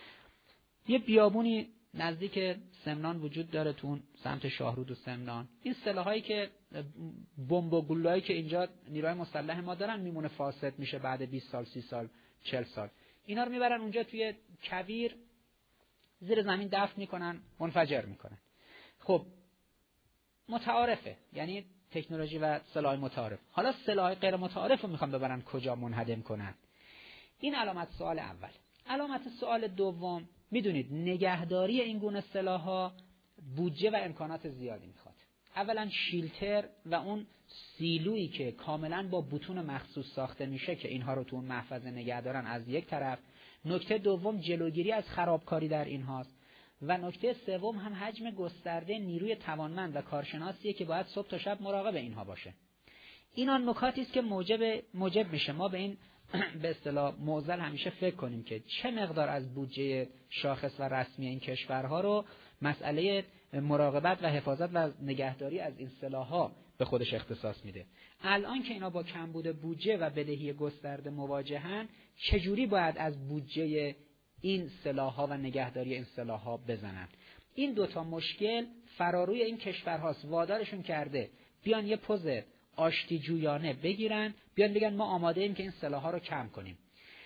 یه بیابونی نزدیک سمنان وجود داره، تو اون سمت شاهرود و سمنان. این سلاحایی که بمب و گلوله‌ای که اینجا نیروهای مسلح ما دارن میمونه فاسد میشه بعد بیست سال، سی سال، چهل سال. اینا رو میبرن اونجا توی کویر زیر زمین دفن میکنن، منفجر میکنن. خب متعارفه، یعنی تکنولوژی و سلاح متعارف. حالا سلاح غیر متعارف رو میخوان ببرن کجا منهدم کنن؟ این علامت سوال اول. علامت سوال دوم، میدونید نگهداری این گونه سلاح‌ها بودجه و امکانات زیادی میخواد. اولا شیلتر و اون سیلویی که کاملا با بوتون مخصوص ساخته میشه که اینها رو تو اون محفظه نگه دارن از یک طرف. نکته دوم جلوگیری از خرابکاری در اینهاست. و نکته سوم هم حجم گسترده نیروی توانمند و کارشناسیه که باید صبح تا شب مراقب اینها باشه. این آن نکاتی است که موجب موجب میشه ما به این به اصطلاح معضل همیشه فکر کنیم که چه مقدار از بودجه شاخص و رسمی این کشورها رو مسئله مراقبت و حفاظت و نگهداری از این سلاح‌ها به خودش اختصاص میده. الان که اینا با کمبود بودجه و بدهی گسترده مواجهن، چجوری باید از بودجه این سلاح‌ها و نگهداری این سلاح‌ها بزنن؟ این دوتا مشکل فراروی این کشورهاست، وادارشون کرده بیان یه پوز آشتی جویانه بگیرن، بیان بگن ما آماده ایم که این سلاح‌ها رو کم کنیم.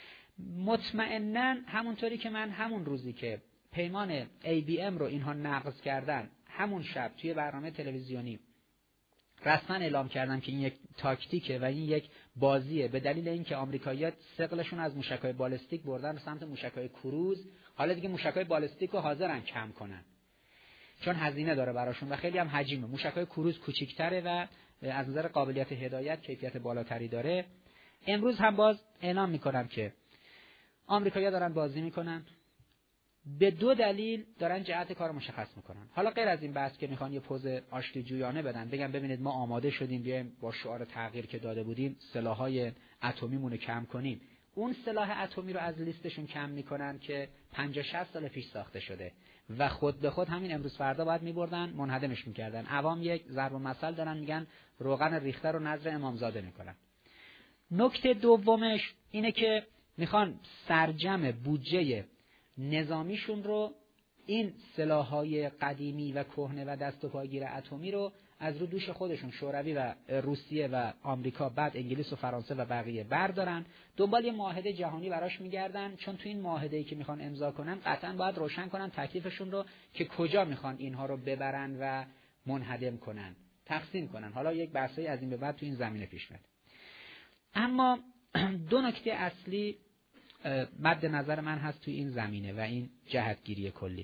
مطمئناً همونطوری که من همون روزی که پیمان ای بی ام رو اینها نقض کردن، همون شب توی برنامه تلویزیونی رسما اعلام کردم که این یک تاکتیکه و این یک بازیه، به دلیل اینکه آمریکایی‌ها ثقلشون از موشک‌های بالستیک بردن به سمت موشک‌های کروز، حالا دیگه موشک‌های بالستیک رو حاضرن کم کنن چون هزینه داره براشون و خیلی هم حجیمه. موشک‌های کروز کوچیک‌تره و از نظر قابلیت هدایت کیفیت بالاتری داره. امروز هم باز اعلام می‌کنم که آمریکایی‌ها دارن بازی می‌کنن، به دو دلیل دارن جهت کار مشخص میکنن. حالا غیر از این بحث که میخوان یه پوز آشتی جویانه بدن، بگن ببینید ما آماده شدیم بیایم با شعار تغییر که داده بودیم سلاح‌های اتمیمون رو کم کنیم، اون سلاح اتمی رو از لیستشون کم میکنن که پنجاه شصت سال پیش ساخته شده و خود به خود همین امروز فردا باید میبردن منهدمش میکردن. عوام یک ضرب المثل دارن، میگن روغن ریخته رو نظر امامزاده میکنن. نکته دومش اینه که میخوان سرجم بودجه نظامیشون رو، این سلاح‌های قدیمی و کهنه و دست و پاگیر اتمی رو از رو دوش خودشون شوروی و روسیه و آمریکا، بعد انگلیس و فرانسه و بقیه بردارن، دنبال یه معاهده جهانی براش میگردن، چون تو این معاهده‌ای که میخوان امضا کنن قطعاً باید روشن کنن تکلیفشون رو که کجا میخوان اینها رو ببرن و منهدم کنن، تقسیم کنن. حالا یک بحثی از این به بعد تو این زمینه پیش میاد. اما دو نکته اصلی مد نظر من هست توی این زمینه و این جهتگیری کلی.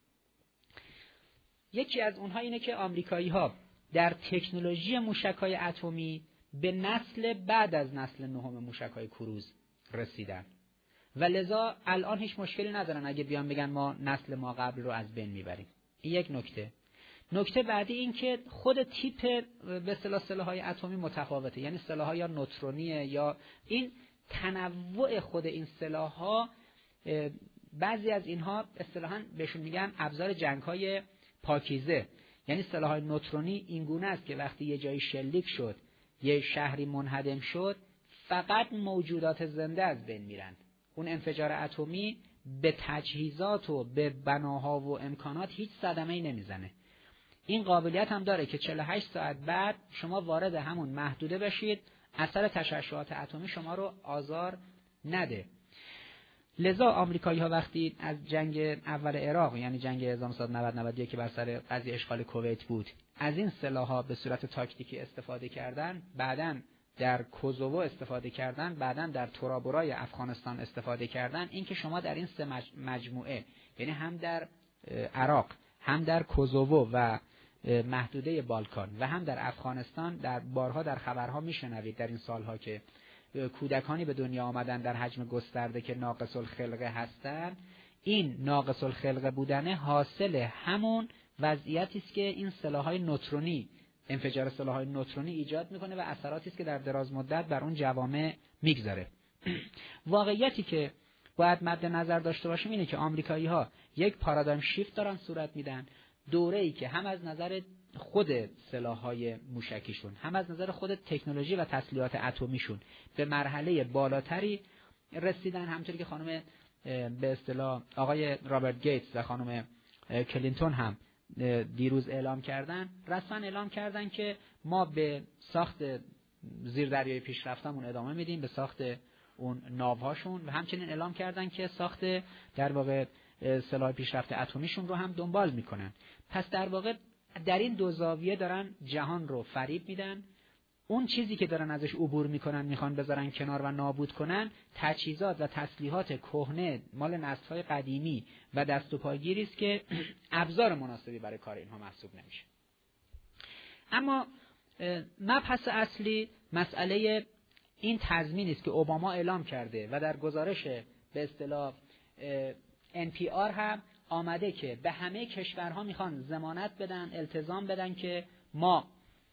یکی از اونها اینه که آمریکایی‌ها در تکنولوژی موشک‌های اتمی به نسل بعد از نسل نهم موشک‌های کروز رسیدن و لذا الان هیچ مشکلی ندارن اگه بیان بگن ما نسل ما قبل رو از بین میبریم. این یک نکته. نکته بعدی این که خود تیپ به اصطلاح سلاح‌های اتمی متفاوته، یعنی سلاح‌ها یا نوترونیه یا این تنوع خود این سلاح‌ها، بعضی از اینها اصطلاحاً بهشون میگن ابزار جنگ‌های پاکیزه، یعنی سلاح‌های نوترونی این گونه است که وقتی یه جایی شلیک شد، یه شهری منهدم شد، فقط موجودات زنده از بین میرن. اون انفجار اتمی به تجهیزات و به بناها و امکانات هیچ صدمه‌ای نمیزنه. این قابلیت هم داره که چهل و هشت ساعت بعد شما وارد همون محدوده بشید، اثر تشعشعات اتمی شما رو آزار نده. لذا آمریکایی‌ها وقتی از جنگ اول عراق، یعنی جنگ هزار و نهصد و نود نود و یک که بر سر قضیه اشغال کویت بود، از این سلاح‌ها به صورت تاکتیکی استفاده کردن، بعداً در کوزوو استفاده کردن، بعداً در تورابورای افغانستان استفاده کردن. این که شما در این سه مجموعه، یعنی هم در عراق، هم در کوزوو و محدوده بالکان و هم در افغانستان، در بارها در خبرها میشنوید در این سالها که کودکانی به دنیا آمدن در حجم گسترده که ناقص الخلقه هستن. این ناقص الخلقه بودنه حاصل همون وضعیتی است که این سلاح‌های نوترونی، انفجار سلاح‌های نوترونی ایجاد میکنه و اثراتی است که در دراز مدت بر اون جوامع میگذاره. واقعیتی که باید مد نظر داشته باشیم اینه که آمریکایی‌ها یک پارادایم شیفت دارن صورت میدن، دوره‌ای که هم از نظر خود سلاح‌های موشکیشون، هم از نظر خود تکنولوژی و تسلیحات اتمیشون به مرحله بالاتری رسیدن. همونطوری که خانم به اصطلاح آقای رابرت گیتس و خانم کلینتون هم دیروز اعلام کردن، رسما اعلام کردن که ما به ساخت زیردریایی پیشرفتمون ادامه میدیم، به ساخت اون ناوهاشون، و همچنین اعلام کردن که ساخت در واقع سلاح پیشرفته اتمیشون رو هم دنبال میکنن. پس در واقع در این دو زاویه دارن جهان رو فریب میدن. اون چیزی که دارن ازش عبور میکنن میخوان بذارن کنار و نابود کنن، تجهیزات و تسلیحات کهنه مال نسل‌های قدیمی و دست و پاگیری است که ابزار مناسبی برای کار اینها محسوب نمیشه. اما مبحث اصلی مسئله این تضمینی است که اوباما اعلام کرده و در گزارش به اصطلاح ان پی آر هم آمده که به همه کشورها میخوان ضمانت بدن، التزام بدن که ما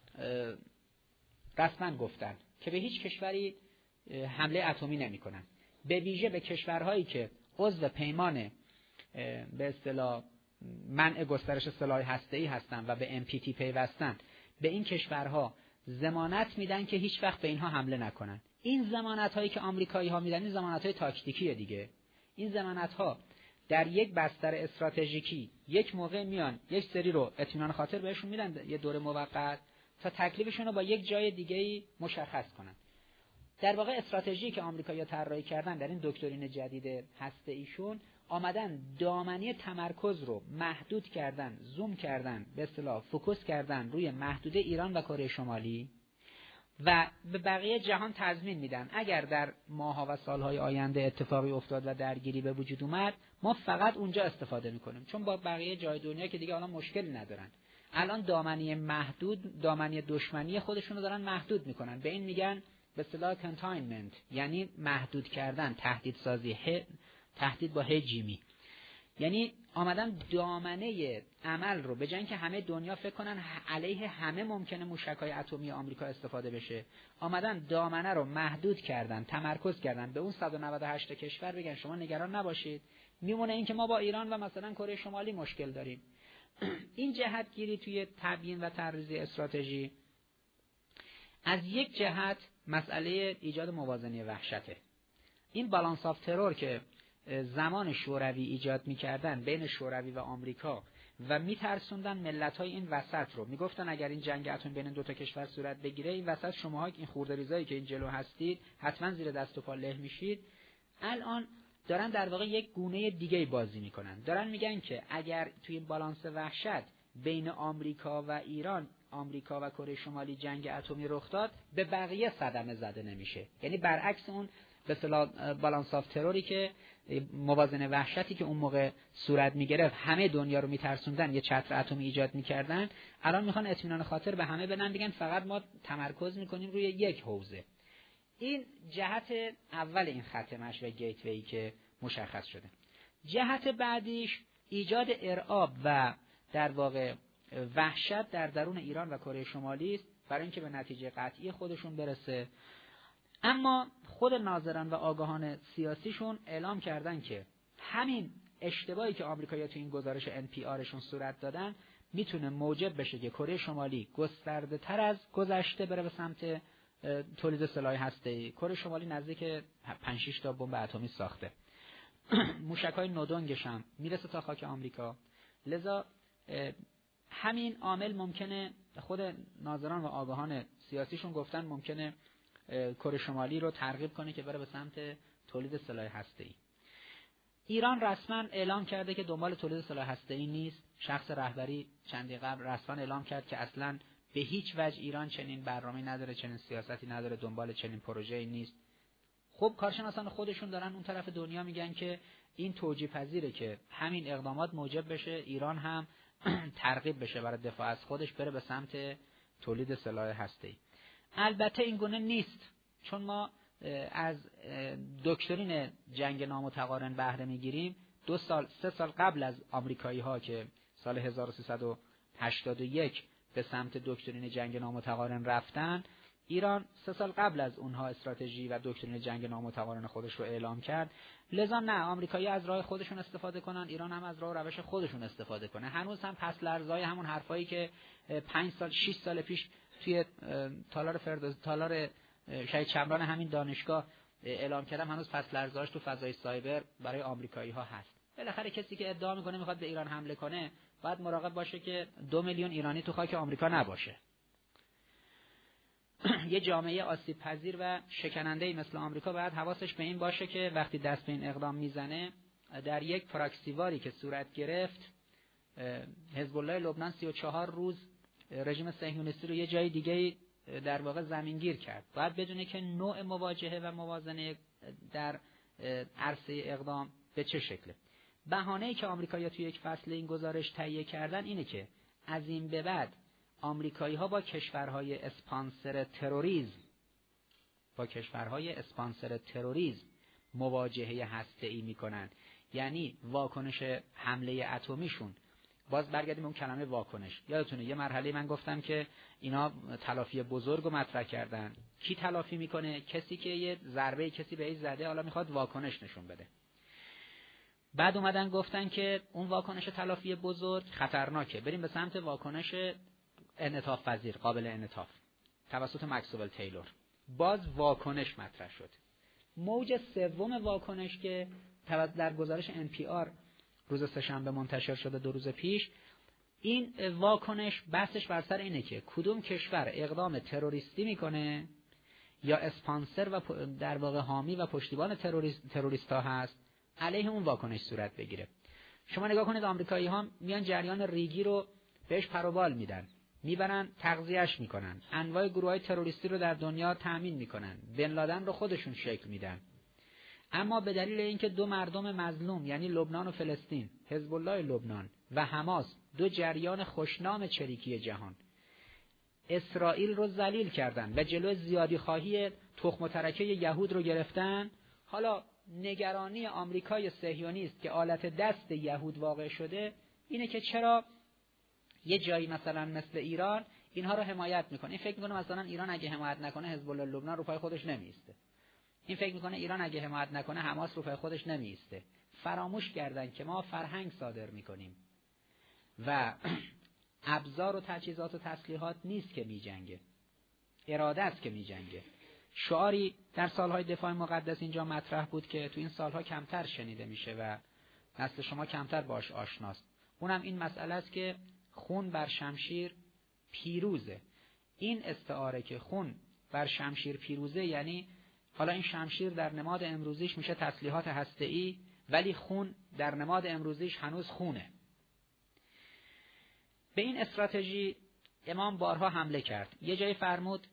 رسما گفتن که به هیچ کشوری حمله اتمی نمیکنن، به ویژه به کشورهایی که عضو پیمان به اصطلاح منع گسترش سلاح هسته‌ای هستن و به ام پی تی پیوستن، به این کشورها ضمانت میدن که هیچ وقت به اینها حمله نکنن. این ضمانت هایی که آمریکایی ها میدن این ضمانت های تاکتیکیه دیگه. این ضمانت ها در یک بستر استراتژیکی یک موقع میان یک سری رو اطمینان خاطر بهشون میدن یه دوره موقت تا تکلیفشون رو با یک جای دیگه‌ای مشخص کنن. در واقع استراتژی که آمریکایی‌ها طراحی کردن در این دکترین جدید هسته‌ایشون آمدن دامنه تمرکز رو محدود کردن، زوم کردن، به اصطلاح فوکوس کردن روی محدوده ایران و کره شمالی و به بقیه جهان تضمین میدن اگر در ماه‌ها و سال‌های آینده اتفاقی افتاد و درگیری به وجود اومد ما فقط اونجا استفاده میکنیم، چون با بقیه جای دنیا که دیگه الان مشکلی ندارن. الان دامنه محدود، دامنه دشمنی خودشون رو دارن محدود میکنن. به این میگن به اصطلاح containment، یعنی محدود کردن، تهدید سازی، تهدید با هجیمی. یعنی آمدن دامنه عمل رو به جای اینکه همه دنیا فکر کنن علیه همه ممکنه موشک‌های اتمی آمریکا استفاده بشه، آمدن دامنه رو محدود کردن، تمرکز کردن به اون صد و نود و هشت کشور، بگن شما نگران نباشید، میمونه این که ما با ایران و مثلا کره شمالی مشکل داریم. این جهتگیری توی تبیین و طراحی استراتژی از یک جهت مسئله ایجاد موازنه وحشته. این بالانس آف ترور که زمان شوروی ایجاد می‌کردن بین شوروی و آمریکا و میترسوندن ملت‌های این وسط رو، میگفتن اگر این جنگ اتمی بین دو تا کشور صورت بگیره این وسط شماها این خورده‌ریزایی که این جلو هستید حتما زیر دست و پا له میشید. الان دارن در واقع یک گونه دیگه بازی میکنن، دارن میگن که اگر توی این بالانس وحشت بین آمریکا و ایران، آمریکا و کره شمالی جنگ اتمی رخ داد، به بقیه صدمه زده نمیشه. یعنی برعکس اون به اصطلاح بالانس آف تروری که موازنه وحشتی که اون موقع صورت میگرفت، همه دنیا رو میترسوندن، یه چتر اتمی ایجاد میکردن، الان میخوان اطمینان خاطر به همه بدن، بگن فقط ما تمرکز میکنیم روی یک حوزه. این جهت اول این خط مشی و گیتویی که مشخص شده. جهت بعدیش ایجاد ارعاب و در واقع وحشت در درون ایران و کره شمالی است برای اینکه به نتیجه قطعی خودشون برسه. اما خود ناظران و آگاهان سیاسیشون اعلام کردن که همین اشتباهی که آمریکایی‌ها تو این گزارش ان پی آرشون صورت دادن میتونه موجب بشه که کره شمالی گسترده تر از گذشته بره به سمت تولید سلاح هسته‌ای. کره شمالی نزدیک پنج شش تا بمب اتمی ساخته. موشک‌های نودونگش هم میرسه تا خاک آمریکا. لذا همین عامل ممکنه، خود ناظران و آگاهان سیاسیشون گفتن ممکنه کره شمالی رو ترغیب کنه که بره به سمت تولید سلاح هسته‌ای. ایران رسما اعلام کرده که دنبال تولید سلاح هسته‌ای نیست. شخص رهبری چندی قبل رسما اعلام کرد که اصلاً به هیچ وجه ایران چنین برنامه‌ای نداره، چنین سیاستی نداره، دنبال چنین پروژه‌ای نیست. خب کارشناسان خودشون دارن اون طرف دنیا میگن که این توجیه پذیره که همین اقدامات موجب بشه ایران هم ترغیب بشه برای دفاع از خودش بره به سمت تولید سلاح هسته‌ای. البته این گونه نیست، چون ما از دکترین جنگ نامتقارن بهره میگیریم. دو سال سه سال قبل از آمریکایی‌ها که سال هزار و سیصد و هشتاد و یک به سمت دکترین جنگ نامتقارن رفتن، ایران سه سال قبل از اونها استراتژی و دکترین جنگ نامتقارن خودش رو اعلام کرد. لذا نه، آمریکایی از راه خودشون استفاده کنن، ایران هم از راه و روش خودشون استفاده کنه. هنوز هم پس لرزای همون حرفایی که پنج سال شش سال پیش توی تالار فردوسی، تالار شهید شمران همین دانشگاه اعلام کردم، هنوز پس لرزاش تو فضای سایبر برای آمریکایی‌ها هست. بالاخره کسی که ادعا میکنه میخواد به ایران حمله کنه باید مراقب باشه که دو میلیون ایرانی تو خاک آمریکا نباشه. یه جامعه آسیب پذیر و شکننده‌ای مثل آمریکا باید حواسش به این باشه که وقتی دست به این اقدام میزنه در یک پراکسیواری که صورت گرفت، حزب الله لبنان سی و چهار روز رژیم صهیونیستی رو یه جای دیگه در واقع زمینگیر کرد. باید بدونه که نوع مواجهه و موازنه در عرصه اقدام به چه شکله. بهانه‌ای که آمریکایی‌ها توی یک فصل این گزارش تهیه کردن اینه که از این به بعد آمریکایی‌ها با کشورهای اسپانسر تروریسم با کشورهای اسپانسر تروریسم مواجهه هسته‌ای میکنن. یعنی واکنش حمله اتمیشون، باز برگردیم اون کلمه واکنش. یادتونه یه مرحله من گفتم که اینا تلافی بزرگ رو مطرح کردن. کی تلافی میکنه؟ کسی که یه ضربه کسی بهش زده حالا میخواد واکنش نشون بده. بعد اومدن گفتن که اون واکنش تلافی بزرگ خطرناکه، بریم به سمت واکنش انعطاف پذیر، قابل انعطاف توسط مکسول تیلور. باز واکنش مطرح شد. موج سوم واکنش که در گزارش ان پی آر روز سه‌شنبه منتشر شده دو روز پیش، این واکنش بحثش بر سر اینه که کدوم کشور اقدام تروریستی میکنه یا اسپانسر و در واقع حامی و پشتیبان تروریست تروریستا هست، علیه اون واکنش صورت بگیره. شما نگاه کنید آمریکایی‌ها میان جریان ریگی رو بهش پروبال میدن، میبرن تغذیه‌اش میکنن، انواع گروه‌های تروریستی رو در دنیا تأمین میکنن، بن لادن رو خودشون شکل میدن. اما به دلیل اینکه دو مردم مظلوم یعنی لبنان و فلسطین، حزب الله لبنان و حماس، دو جریان خوشنام چریکی جهان، اسرائیل رو ذلیل کردن و جلوی زیادی خواهی تخم و ترکه یهود رو گرفتن، حالا نگرانی آمریکای صهیونیست که آلت دست یهود واقع شده اینه که چرا یه جایی مثلا مثل ایران اینها رو حمایت میکنه. این فکر میکنه مثلا ایران اگه حمایت نکنه حزب الله لبنان رو پای خودش نمیسته. این فکر میکنه ایران اگه حمایت نکنه حماس رو پای خودش نمیسته. فراموش کردن که ما فرهنگ صادر میکنیم و ابزار و تجهیزات و تسلیحات نیست که میجنگه، اراده است که میجنگه. شعاری در سالهای دفاع مقدس اینجا مطرح بود که تو این سالها کمتر شنیده میشه و نسل شما کمتر باش آشناست. اونم این مسئله است که خون بر شمشیر پیروزه. این استعاره که خون بر شمشیر پیروزه یعنی حالا این شمشیر در نماد امروزیش میشه تسلیحات هسته‌ای، ولی خون در نماد امروزیش هنوز خونه. به این استراتژی امام بارها حمله کرد. یه جایی فرمود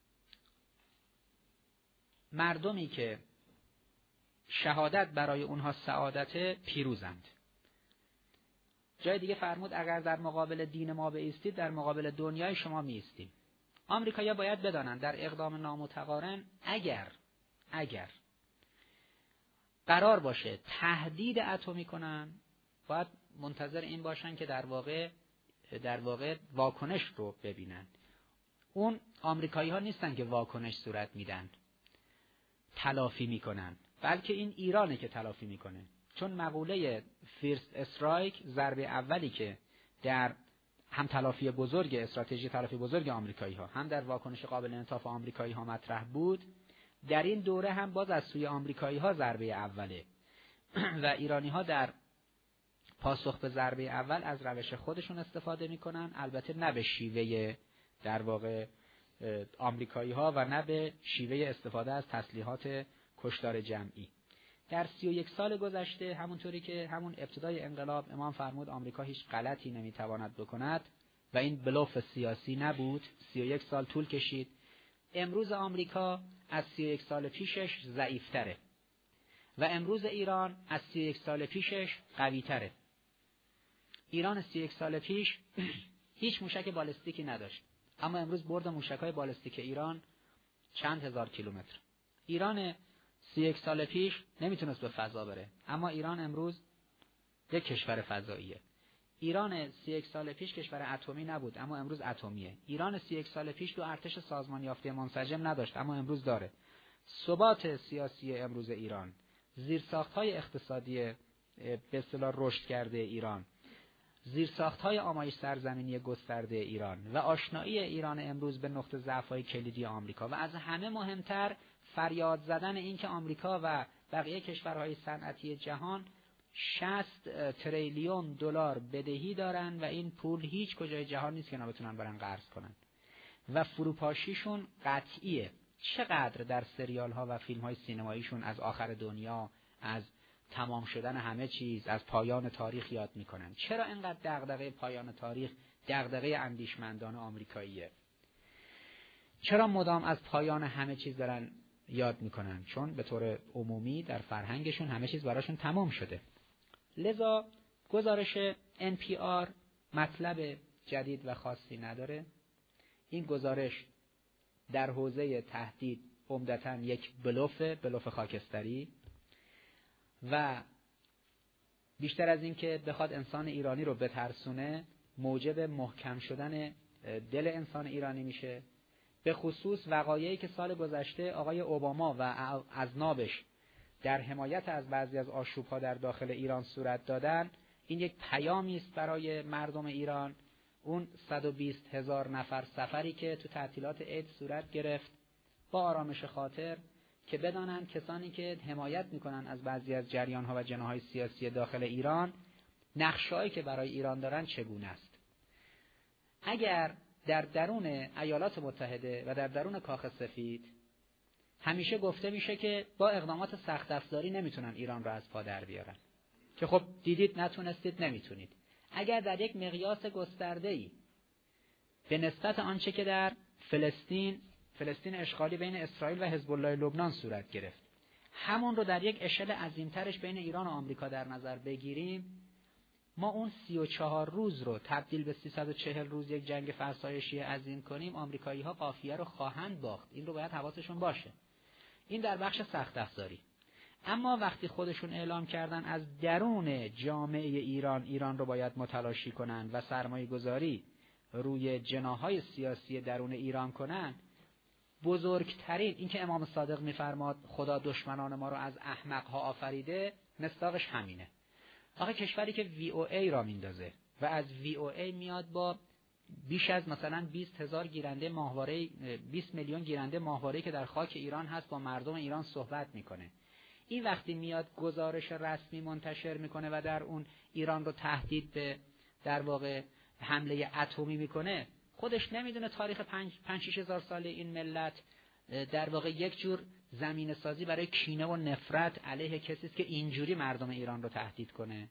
مردمی که شهادت برای اونها سعادت پیروزند. جای دیگه فرمود اگر در مقابل دین ما بایستید در مقابل دنیای شما میایستیم. آمریکایی‌ها باید بدانن در اقدام نامتقارن اگر اگر قرار باشه تهدید اتمی کنن، باید منتظر این باشن که در واقع در واقع واکنش رو ببینن. اون آمریکایی‌ها نیستن که واکنش صورت میدن، تلافی میکنن، بلکه این ایرانه که تلافی میکنه. چون مقوله فیرست استرایک، ضربه اولی که در هم تلافی بزرگ استراتژی تلافی بزرگ آمریکایی‌ها هم در واکنش قابل انعطاف آمریکایی‌ها مطرح بود، در این دوره هم باز از سوی آمریکایی‌ها ضربه اوله و ایرانی‌ها در پاسخ به ضربه اول از روش خودشون استفاده میکنن، البته نه به شیوه در واقع آمریکایی‌ها و نه به شیوه استفاده از تسلیحات کشتار جمعی. در سی و یک سال گذشته همونطوری که همون ابتدای انقلاب امام فرمود آمریکا هیچ غلطی نمیتواند بکند و این بلوف سیاسی نبود، سی و یک سال طول کشید. امروز آمریکا از سی و یک سال پیشش ضعیفتره و امروز ایران از سی و یک سال پیشش قویتره. ایران سی و یک سال پیش هیچ موشک بالستیکی نداشت، اما امروز برد موشک‌های بالستیک ایران چند هزار کیلومتر. ایران سی و یک سال پیش نمیتونست به فضا بره، اما ایران امروز یک کشور فضاییه. ایران سی و یک سال پیش کشور اتمی نبود، اما امروز اتمیه. ایران سی و یک سال پیش دو ارتش سازمان یافته منسجم نداشت، اما امروز داره. ثبات سیاسی امروز ایران، زیرساخت‌های اقتصادی به اصطلاح رشد کرده ایران، زیرساخت‌های آمایش سرزمینی گسترده ایران و آشنایی ایران امروز به نقطه ضعف‌های کلیدی آمریکا و از همه مهمتر فریاد زدن این که آمریکا و بقیه کشورهای صنعتی جهان شصت تریلیون دلار بدهی دارن و این پول هیچ کجای جهان نیست که اینا بتونن برن قرض کنن و فروپاشیشون قطعیه. چقدر در سریال ها و فیلم های سینماییشون از آخر دنیا، از تمام شدن همه چیز، از پایان تاریخ یاد میکنن. چرا اینقدر دغدغه پایان تاریخ دغدغه اندیشمندان آمریکاییه؟ چرا مدام از پایان همه چیز دارن یاد میکنن؟ چون به طور عمومی در فرهنگشون همه چیز براشون تمام شده. لذا گزارش ان پی آر مطلب جدید و خاصی نداره. این گزارش در حوزه تهدید عمدتاً یک بلوف بلوف خاکستری و بیشتر از این که بخواد انسان ایرانی رو بترسونه، موجب محکم شدن دل انسان ایرانی میشه. به خصوص وقایعی که سال گذشته آقای اوباما و اذنابش در حمایت از بعضی از آشوب‌ها در داخل ایران صورت دادن، این یک پیامی است برای مردم ایران. اون صد و بیست هزار نفر سفری که تو تعطیلات عید صورت گرفت، با آرامش خاطر که بدانند کسانی که حمایت میکنن از بعضی از جریان‌ها و جناح‌های سیاسی داخل ایران، نقشه‌ای که برای ایران دارن چگونه است. اگر در درون ایالات متحده و در درون کاخ سفید همیشه گفته میشه که با اقدامات سخت افزاری نمیتونن ایران را از پا در بیارن، که خب دیدید نتونستید، نمیتونید. اگر در یک مقیاس گسترده‌ای به نسبت آنچه که در فلسطین فلسطین اشغالی بین اسرائیل و حزب الله لبنان صورت گرفت، همون رو در یک اشل عظیمترش بین ایران و آمریکا در نظر بگیریم، ما اون سی و چهار روز رو تبدیل به سیصد و چهل روز یک جنگ فرسایشی عظیم کنیم، آمریکایی‌ها قافیه رو خواهند باخت. این رو باید حواسشون باشه. این در بخش سخت افزاری. اما وقتی خودشون اعلام کردن از درون جامعه ایران ایران رو باید متلاشی کنن و سرمایه گذاری روی جناح‌های سیاسی درون ایران کنن، بزرگترین این که امام صادق می‌فرماد خدا دشمنان ما رو از احمق‌ها آفریده، مصداقش همینه. آخه کشوری که وی او ای را میندازه و از وی او ای میاد با بیش از مثلا بیست هزار گیرنده ماهواره، بیست میلیون گیرنده ماهواره که در خاک ایران هست، با مردم ایران صحبت میکنه، این وقتی میاد گزارش رسمی منتشر میکنه و در اون ایران رو تهدید به در واقع حمله اتمی میکنه، خودش نمیدونه تاریخ پنج پنج شش هزار ساله این ملت در واقع یک جور زمین سازی برای کینه و نفرت علیه کسی است که اینجوری مردم ایران رو تهدید کنه.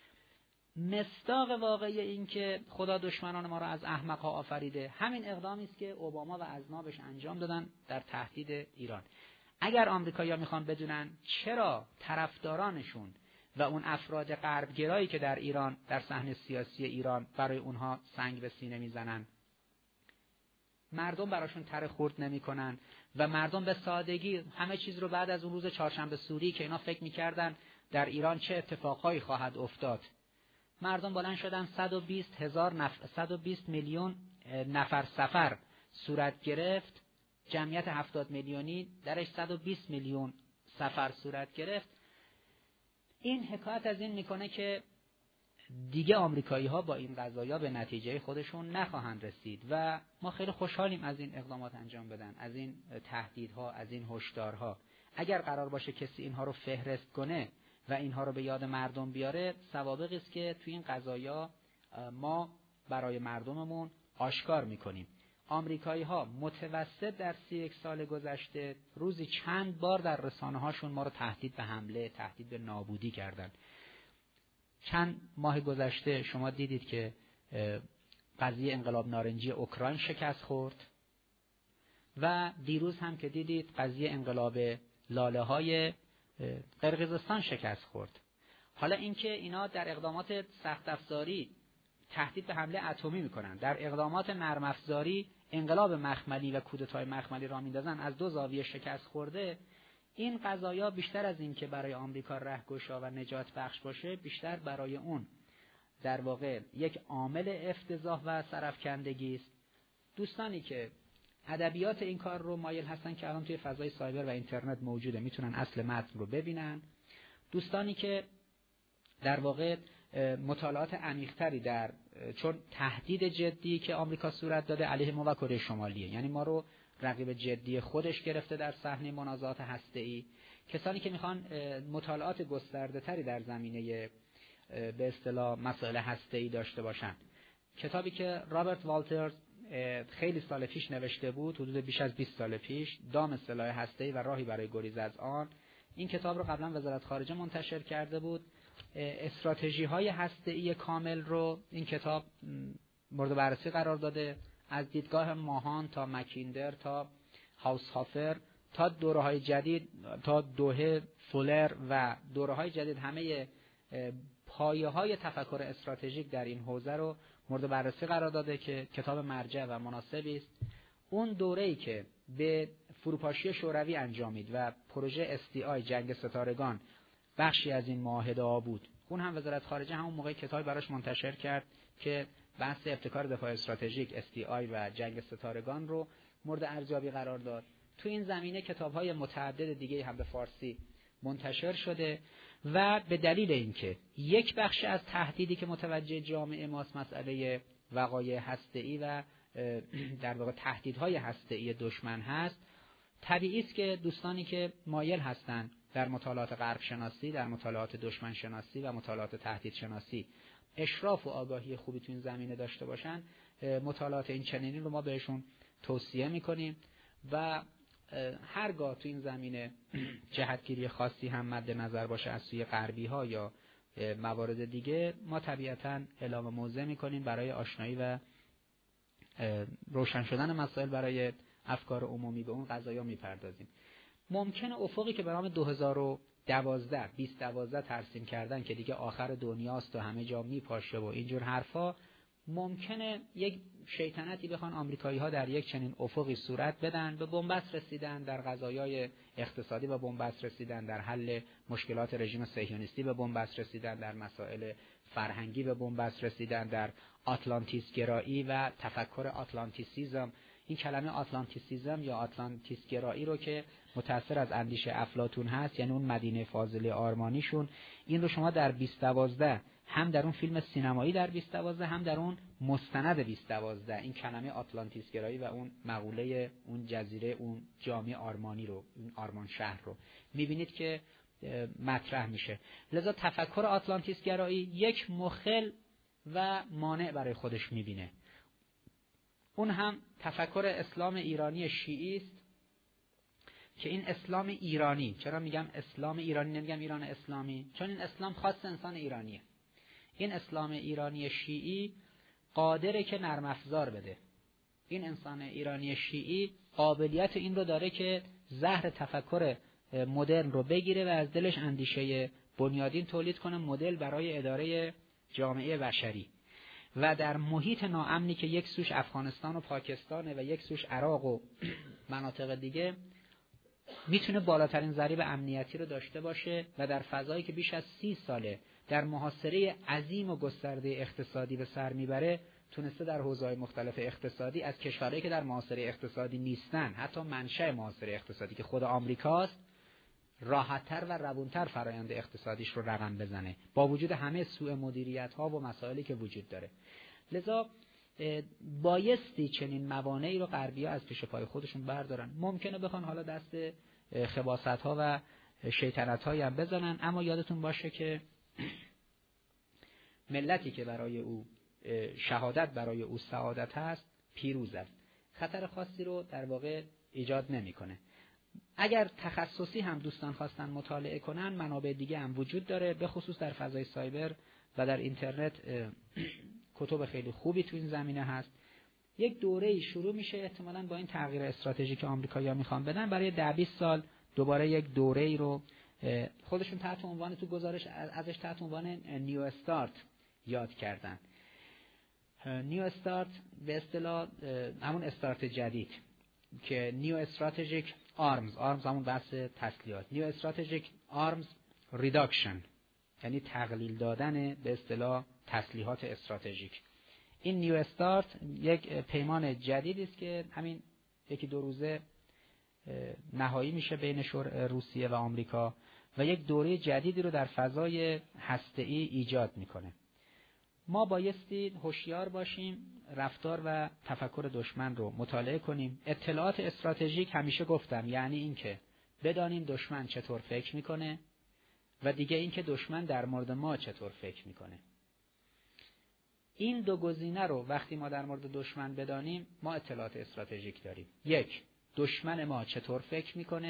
مصداق واقعی این که خدا دشمنان ما رو از احمق‌ها آفریده، همین اقدامی است که اوباما و اذنابش انجام دادن در تهدید ایران. اگر آمریکایی‌ها میخوان بدونن چرا طرفدارانشون و اون افراد غربگرایی که در ایران در صحنه سیاسی ایران برای اونها سنگ به سینه میزنن، مردم براشون تره خورد نمیکنن و مردم به سادگی همه چیز رو بعد از اون روز چهارشنبه سوری که اینا فکر میکردن در ایران چه اتفاقایی خواهد افتاد، مردم بلند شدن صد و بیست هزار نفر صد و بیست میلیون نفر سفر صورت گرفت، جمعیت هفتاد میلیونی درش صد و بیست میلیون سفر صورت گرفت. این حکایت از این میکنه که دیگه آمریکایی‌ها با این قضایا به نتیجه خودشون نخواهند رسید و ما خیلی خوشحالیم از این اقدامات انجام بدن، از این تهدیدها، از این هشدارها. اگر قرار باشه کسی اینها رو فهرست کنه و اینها رو به یاد مردم بیاره، سوابقی است که توی این قضایا ما برای مردممون آشکار میکنیم. آمریکایی‌ها متوسط در سی یک سال گذشته روزی چند بار در رسانه‌هاشون ما رو تهدید به حمله، تهدید به نابودی کردن. چند ماه گذشته شما دیدید که قضیه انقلاب نارنجی اوکراین شکست خورد و دیروز هم که دیدید قضیه انقلاب لاله‌های قرقیزستان شکست خورد. حالا اینکه اینا در اقدامات سخت افزاری تهدید به حمله اتمی میکنن، در اقدامات نرم افزاری انقلاب مخملی و کودتای مخملی را میندازن، از دو زاویه شکست خورده. این قضایا بیشتر از این که برای آمریکا رهگشا و نجات بخش باشه، بیشتر برای اون در واقع یک عامل افتضاح و سرافکندگی است. دوستانی که ادبیات این کار رو مایل هستن که الان توی فضای سایبر و اینترنت موجوده، میتونن اصل متن رو ببینن. دوستانی که در واقع مطالعات عمیق‌تری در چون تهدید جدی که آمریکا صورت داده علیه ما و کره شمالیه، یعنی ما رو رقیب جدی خودش گرفته در صحنه منازعات هسته‌ای. کسانی که میخوان مطالعات گسترده‌تری در زمینه به اصطلاح مسائل هسته‌ای داشته باشن، کتابی که رابرت والترز خیلی سال پیش نوشته بود، حدود بیش از بیست سال پیش، دام سلاح هسته‌ای و راهی برای گریز از آن، این کتاب رو قبلا وزارت خارجه منتشر کرده بود. استراتژی های هسته‌ای کامل رو این کتاب مورد بررسی قرار داده، از دیدگاه ماهان تا مکیندر تا هاوسهافر تا دوره‌های جدید تا دوهه، فولر و دوره‌های جدید. همه پایه‌های تفکر استراتژیک در این حوزه رو مورد بررسی قرار داده که کتاب مرجع و مناسبی است. اون دوره‌ای که به فروپاشی شوروی انجامید و پروژه اس دی آی جنگ ستارگان بخشی از این معاهده‌ها بود، اون هم وزارت خارجه همون موقع کتابی براش منتشر کرد که بحث ابتکار دفاع استراتژیک اس دی آی و جنگ ستارگان رو مورد ارزیابی قرار داد. تو این زمینه کتاب‌های متعدد دیگه هم به فارسی منتشر شده و به دلیل اینکه یک بخش از تهدیدی که متوجه جامعه ماست مسئله وقایع هسته‌ای و در واقع تهدیدهای هسته‌ای دشمن هست، طبیعی است که دوستانی که مایل هستند در مطالعات غرب شناسی، در مطالعات دشمن شناسی و مطالعات تهدید شناسی اشراف و آگاهی خوبی تو این زمینه داشته باشن، مطالعات این چنینی رو ما بهشون توصیه میکنیم و هرگاه تو این زمینه جهتگیری خاصی هم مد نظر باشه از سوی غربی ها یا موارد دیگه، ما طبیعتاً اعلام موضع میکنیم برای آشنایی و روشن شدن مسائل برای افکار عمومی به اون قضایا میپردازیم. ممکنه افقی که به نام دو هزار و دوازده بیست دوازده ترسیم کردن که دیگه آخر دنیاست و همه جا میپاشه و اینجور حرفا، ممکنه یک شیطنتی بخوان آمریکایی ها در یک چنین افقی صورت بدن، به بنبست رسیدن در قضایای اقتصادی، به بنبست رسیدن در حل مشکلات رژیم صهیونیستی، به بنبست رسیدن در مسائل فرهنگی، به بنبست رسیدن در آتلانتیس گرایی و تفکر آتلانتیسیزم. این کلمه آتلانتیسیزم یا آتلانتیس گرایی رو که متأثر از اندیشه افلاطون هست، یعنی اون مدینه فاضله آرمانیشون، این رو شما در بیست دوازده هم در اون فیلم سینمایی در بیست دوازده هم در اون مستند بیست دوازده این کلمه آتلانتیس گرایی و اون مقوله اون جزیره، اون جامعه آرمانی رو، اون آرمان شهر رو میبینید که مطرح میشه. لذا تفکر آتلانتیس گرایی یک مخل و مانع برای خودش میبینه. اون هم تفکر اسلام ایرانی شیعی است که این اسلام ایرانی، چرا میگم اسلام ایرانی نمیگم ایران اسلامی؟ چون این اسلام خاص انسان ایرانیه. این اسلام ایرانی شیعی قادره که نرم افزار بده. این انسان ایرانی شیعی قابلیت این رو داره که زهر تفکر مدرن رو بگیره و از دلش اندیشه بنیادین تولید کنه، مدل برای اداره جامعه بشری. و در محیط ناامنی که یک سوش افغانستان و پاکستانه و یک سوش عراق و مناطق دیگه، میتونه بالاترین ضریب امنیتی رو داشته باشه و در فضایی که بیش از سی ساله در محاصره عظیم و گسترده اقتصادی به سر میبره، تونسته در حوزه‌های مختلف اقتصادی از کشورهایی که در محاصره اقتصادی نیستن، حتی منشأ محاصره اقتصادی که خود آمریکاست، راحت‌تر و روونتر فرآیند اقتصادیش رو رقم بزنه، با وجود همه سوء مدیریت‌ها و مسائلی که وجود داره. لذا بایستی چنین موانعی رو غربی‌ها از پیش پای خودشون بردارن. ممکنه بخوان حالا دست خباثت‌ها و شیطنت‌هایی هم بزنن، اما یادتون باشه که ملتی که برای او شهادت برای او سعادت هست پیروز است. خطر خاصی رو در واقع ایجاد نمی‌کنه. اگر تخصصی هم دوستان خواستن مطالعه کنن، منابع دیگه هم وجود داره، به خصوص در فضای سایبر و در اینترنت کتب خیلی خوبی تو این زمینه هست. یک دوره‌ای شروع میشه احتمالاً با این تغییر استراتژی که آمریکایی‌ها میخوان بدن، برای ده بیست سال دوباره یک دوره‌ای رو خودشون تحت عنوان تو گزارش ازش تحت عنوان نیو استارت یاد کردن. نیو استارت به اصطلاح همون استارت جدید که نیو استراتژیک آرمز، آرمز همون بحث تسلیحات، نیو استراتژیک آرمز ریداکشن، یعنی تقلیل دادن به اصطلاح تسلیحات استراتژیک. این نیو استارت یک پیمان جدیدی است که همین یکی دو روزه نهایی میشه بین روسیه و آمریکا و یک دوره جدیدی رو در فضای هسته‌ای ایجاد میکنه. ما بایستی هوشیار باشیم، رفتار و تفکر دشمن رو مطالعه کنیم. اطلاعات استراتژیک همیشه گفتم یعنی این که بدانیم دشمن چطور فکر میکنه و دیگه این که دشمن در مورد ما چطور فکر میکنه. این دو گزینه رو وقتی ما در مورد دشمن بدانیم، ما اطلاعات استراتژیک داریم. یک، دشمن ما چطور فکر میکنه،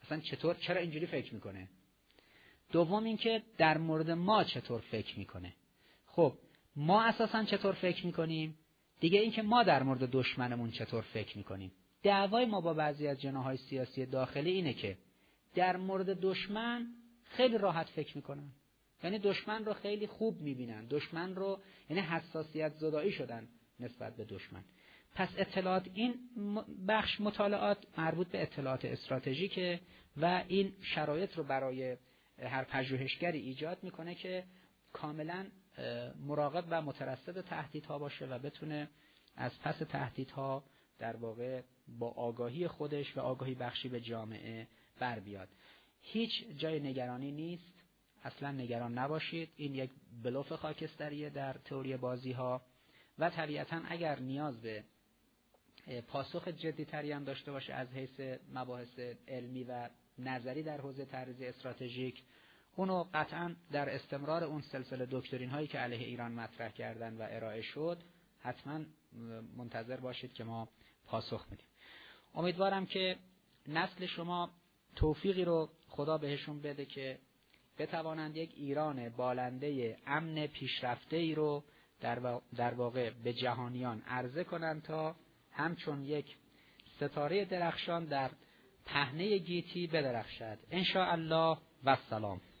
مثلا چطور، چرا اینجوری فکر میکنه. دوم اینکه در مورد ما چطور فکر میکنه. خب ما اساسا چطور فکر میکنیم، دیگه اینکه ما در مورد دشمنمون چطور فکر میکنیم. دعوای ما با بعضی از جناح‌های سیاسی داخلی اینه که در مورد دشمن خیلی راحت فکر میکنن، یعنی دشمن رو خیلی خوب میبینن، دشمن رو یعنی حساسیت زدایی شدن نسبت به دشمن. پس اطلاعات، این بخش مطالعات مربوط به اطلاعات استراتژیکه و این شرایط رو برای هر پژوهشگری ایجاد میکنه که کاملا مراقب و مترصد تهدیدها باشه و بتونه از پس تهدیدها در واقع با آگاهی خودش و آگاهی بخشی به جامعه بر بیاد. هیچ جای نگرانی نیست، اصلا نگران نباشید. این یک بلوف خاکستریه در تئوری بازی ها و طبیعتا اگر نیاز به پاسخ جدی‌تری هم داشته باشه از حیث مباحث علمی و نظری در حوزه طرح‌ریزی استراتژیک، اونو قطعا در استمرار اون سلسله دکترین هایی که علیه ایران مطرح کردن و ارائه شد حتما منتظر باشید که ما پاسخ میدیم. امیدوارم که نسل شما توفیقی رو خدا بهشون بده که بتوانند یک ایران بالنده امن پیشرفته ای رو در واقع به جهانیان عرضه کنند تا همچون یک ستاره درخشان در پهنه گیتی بدرخشد. ان شاء الله و السلام.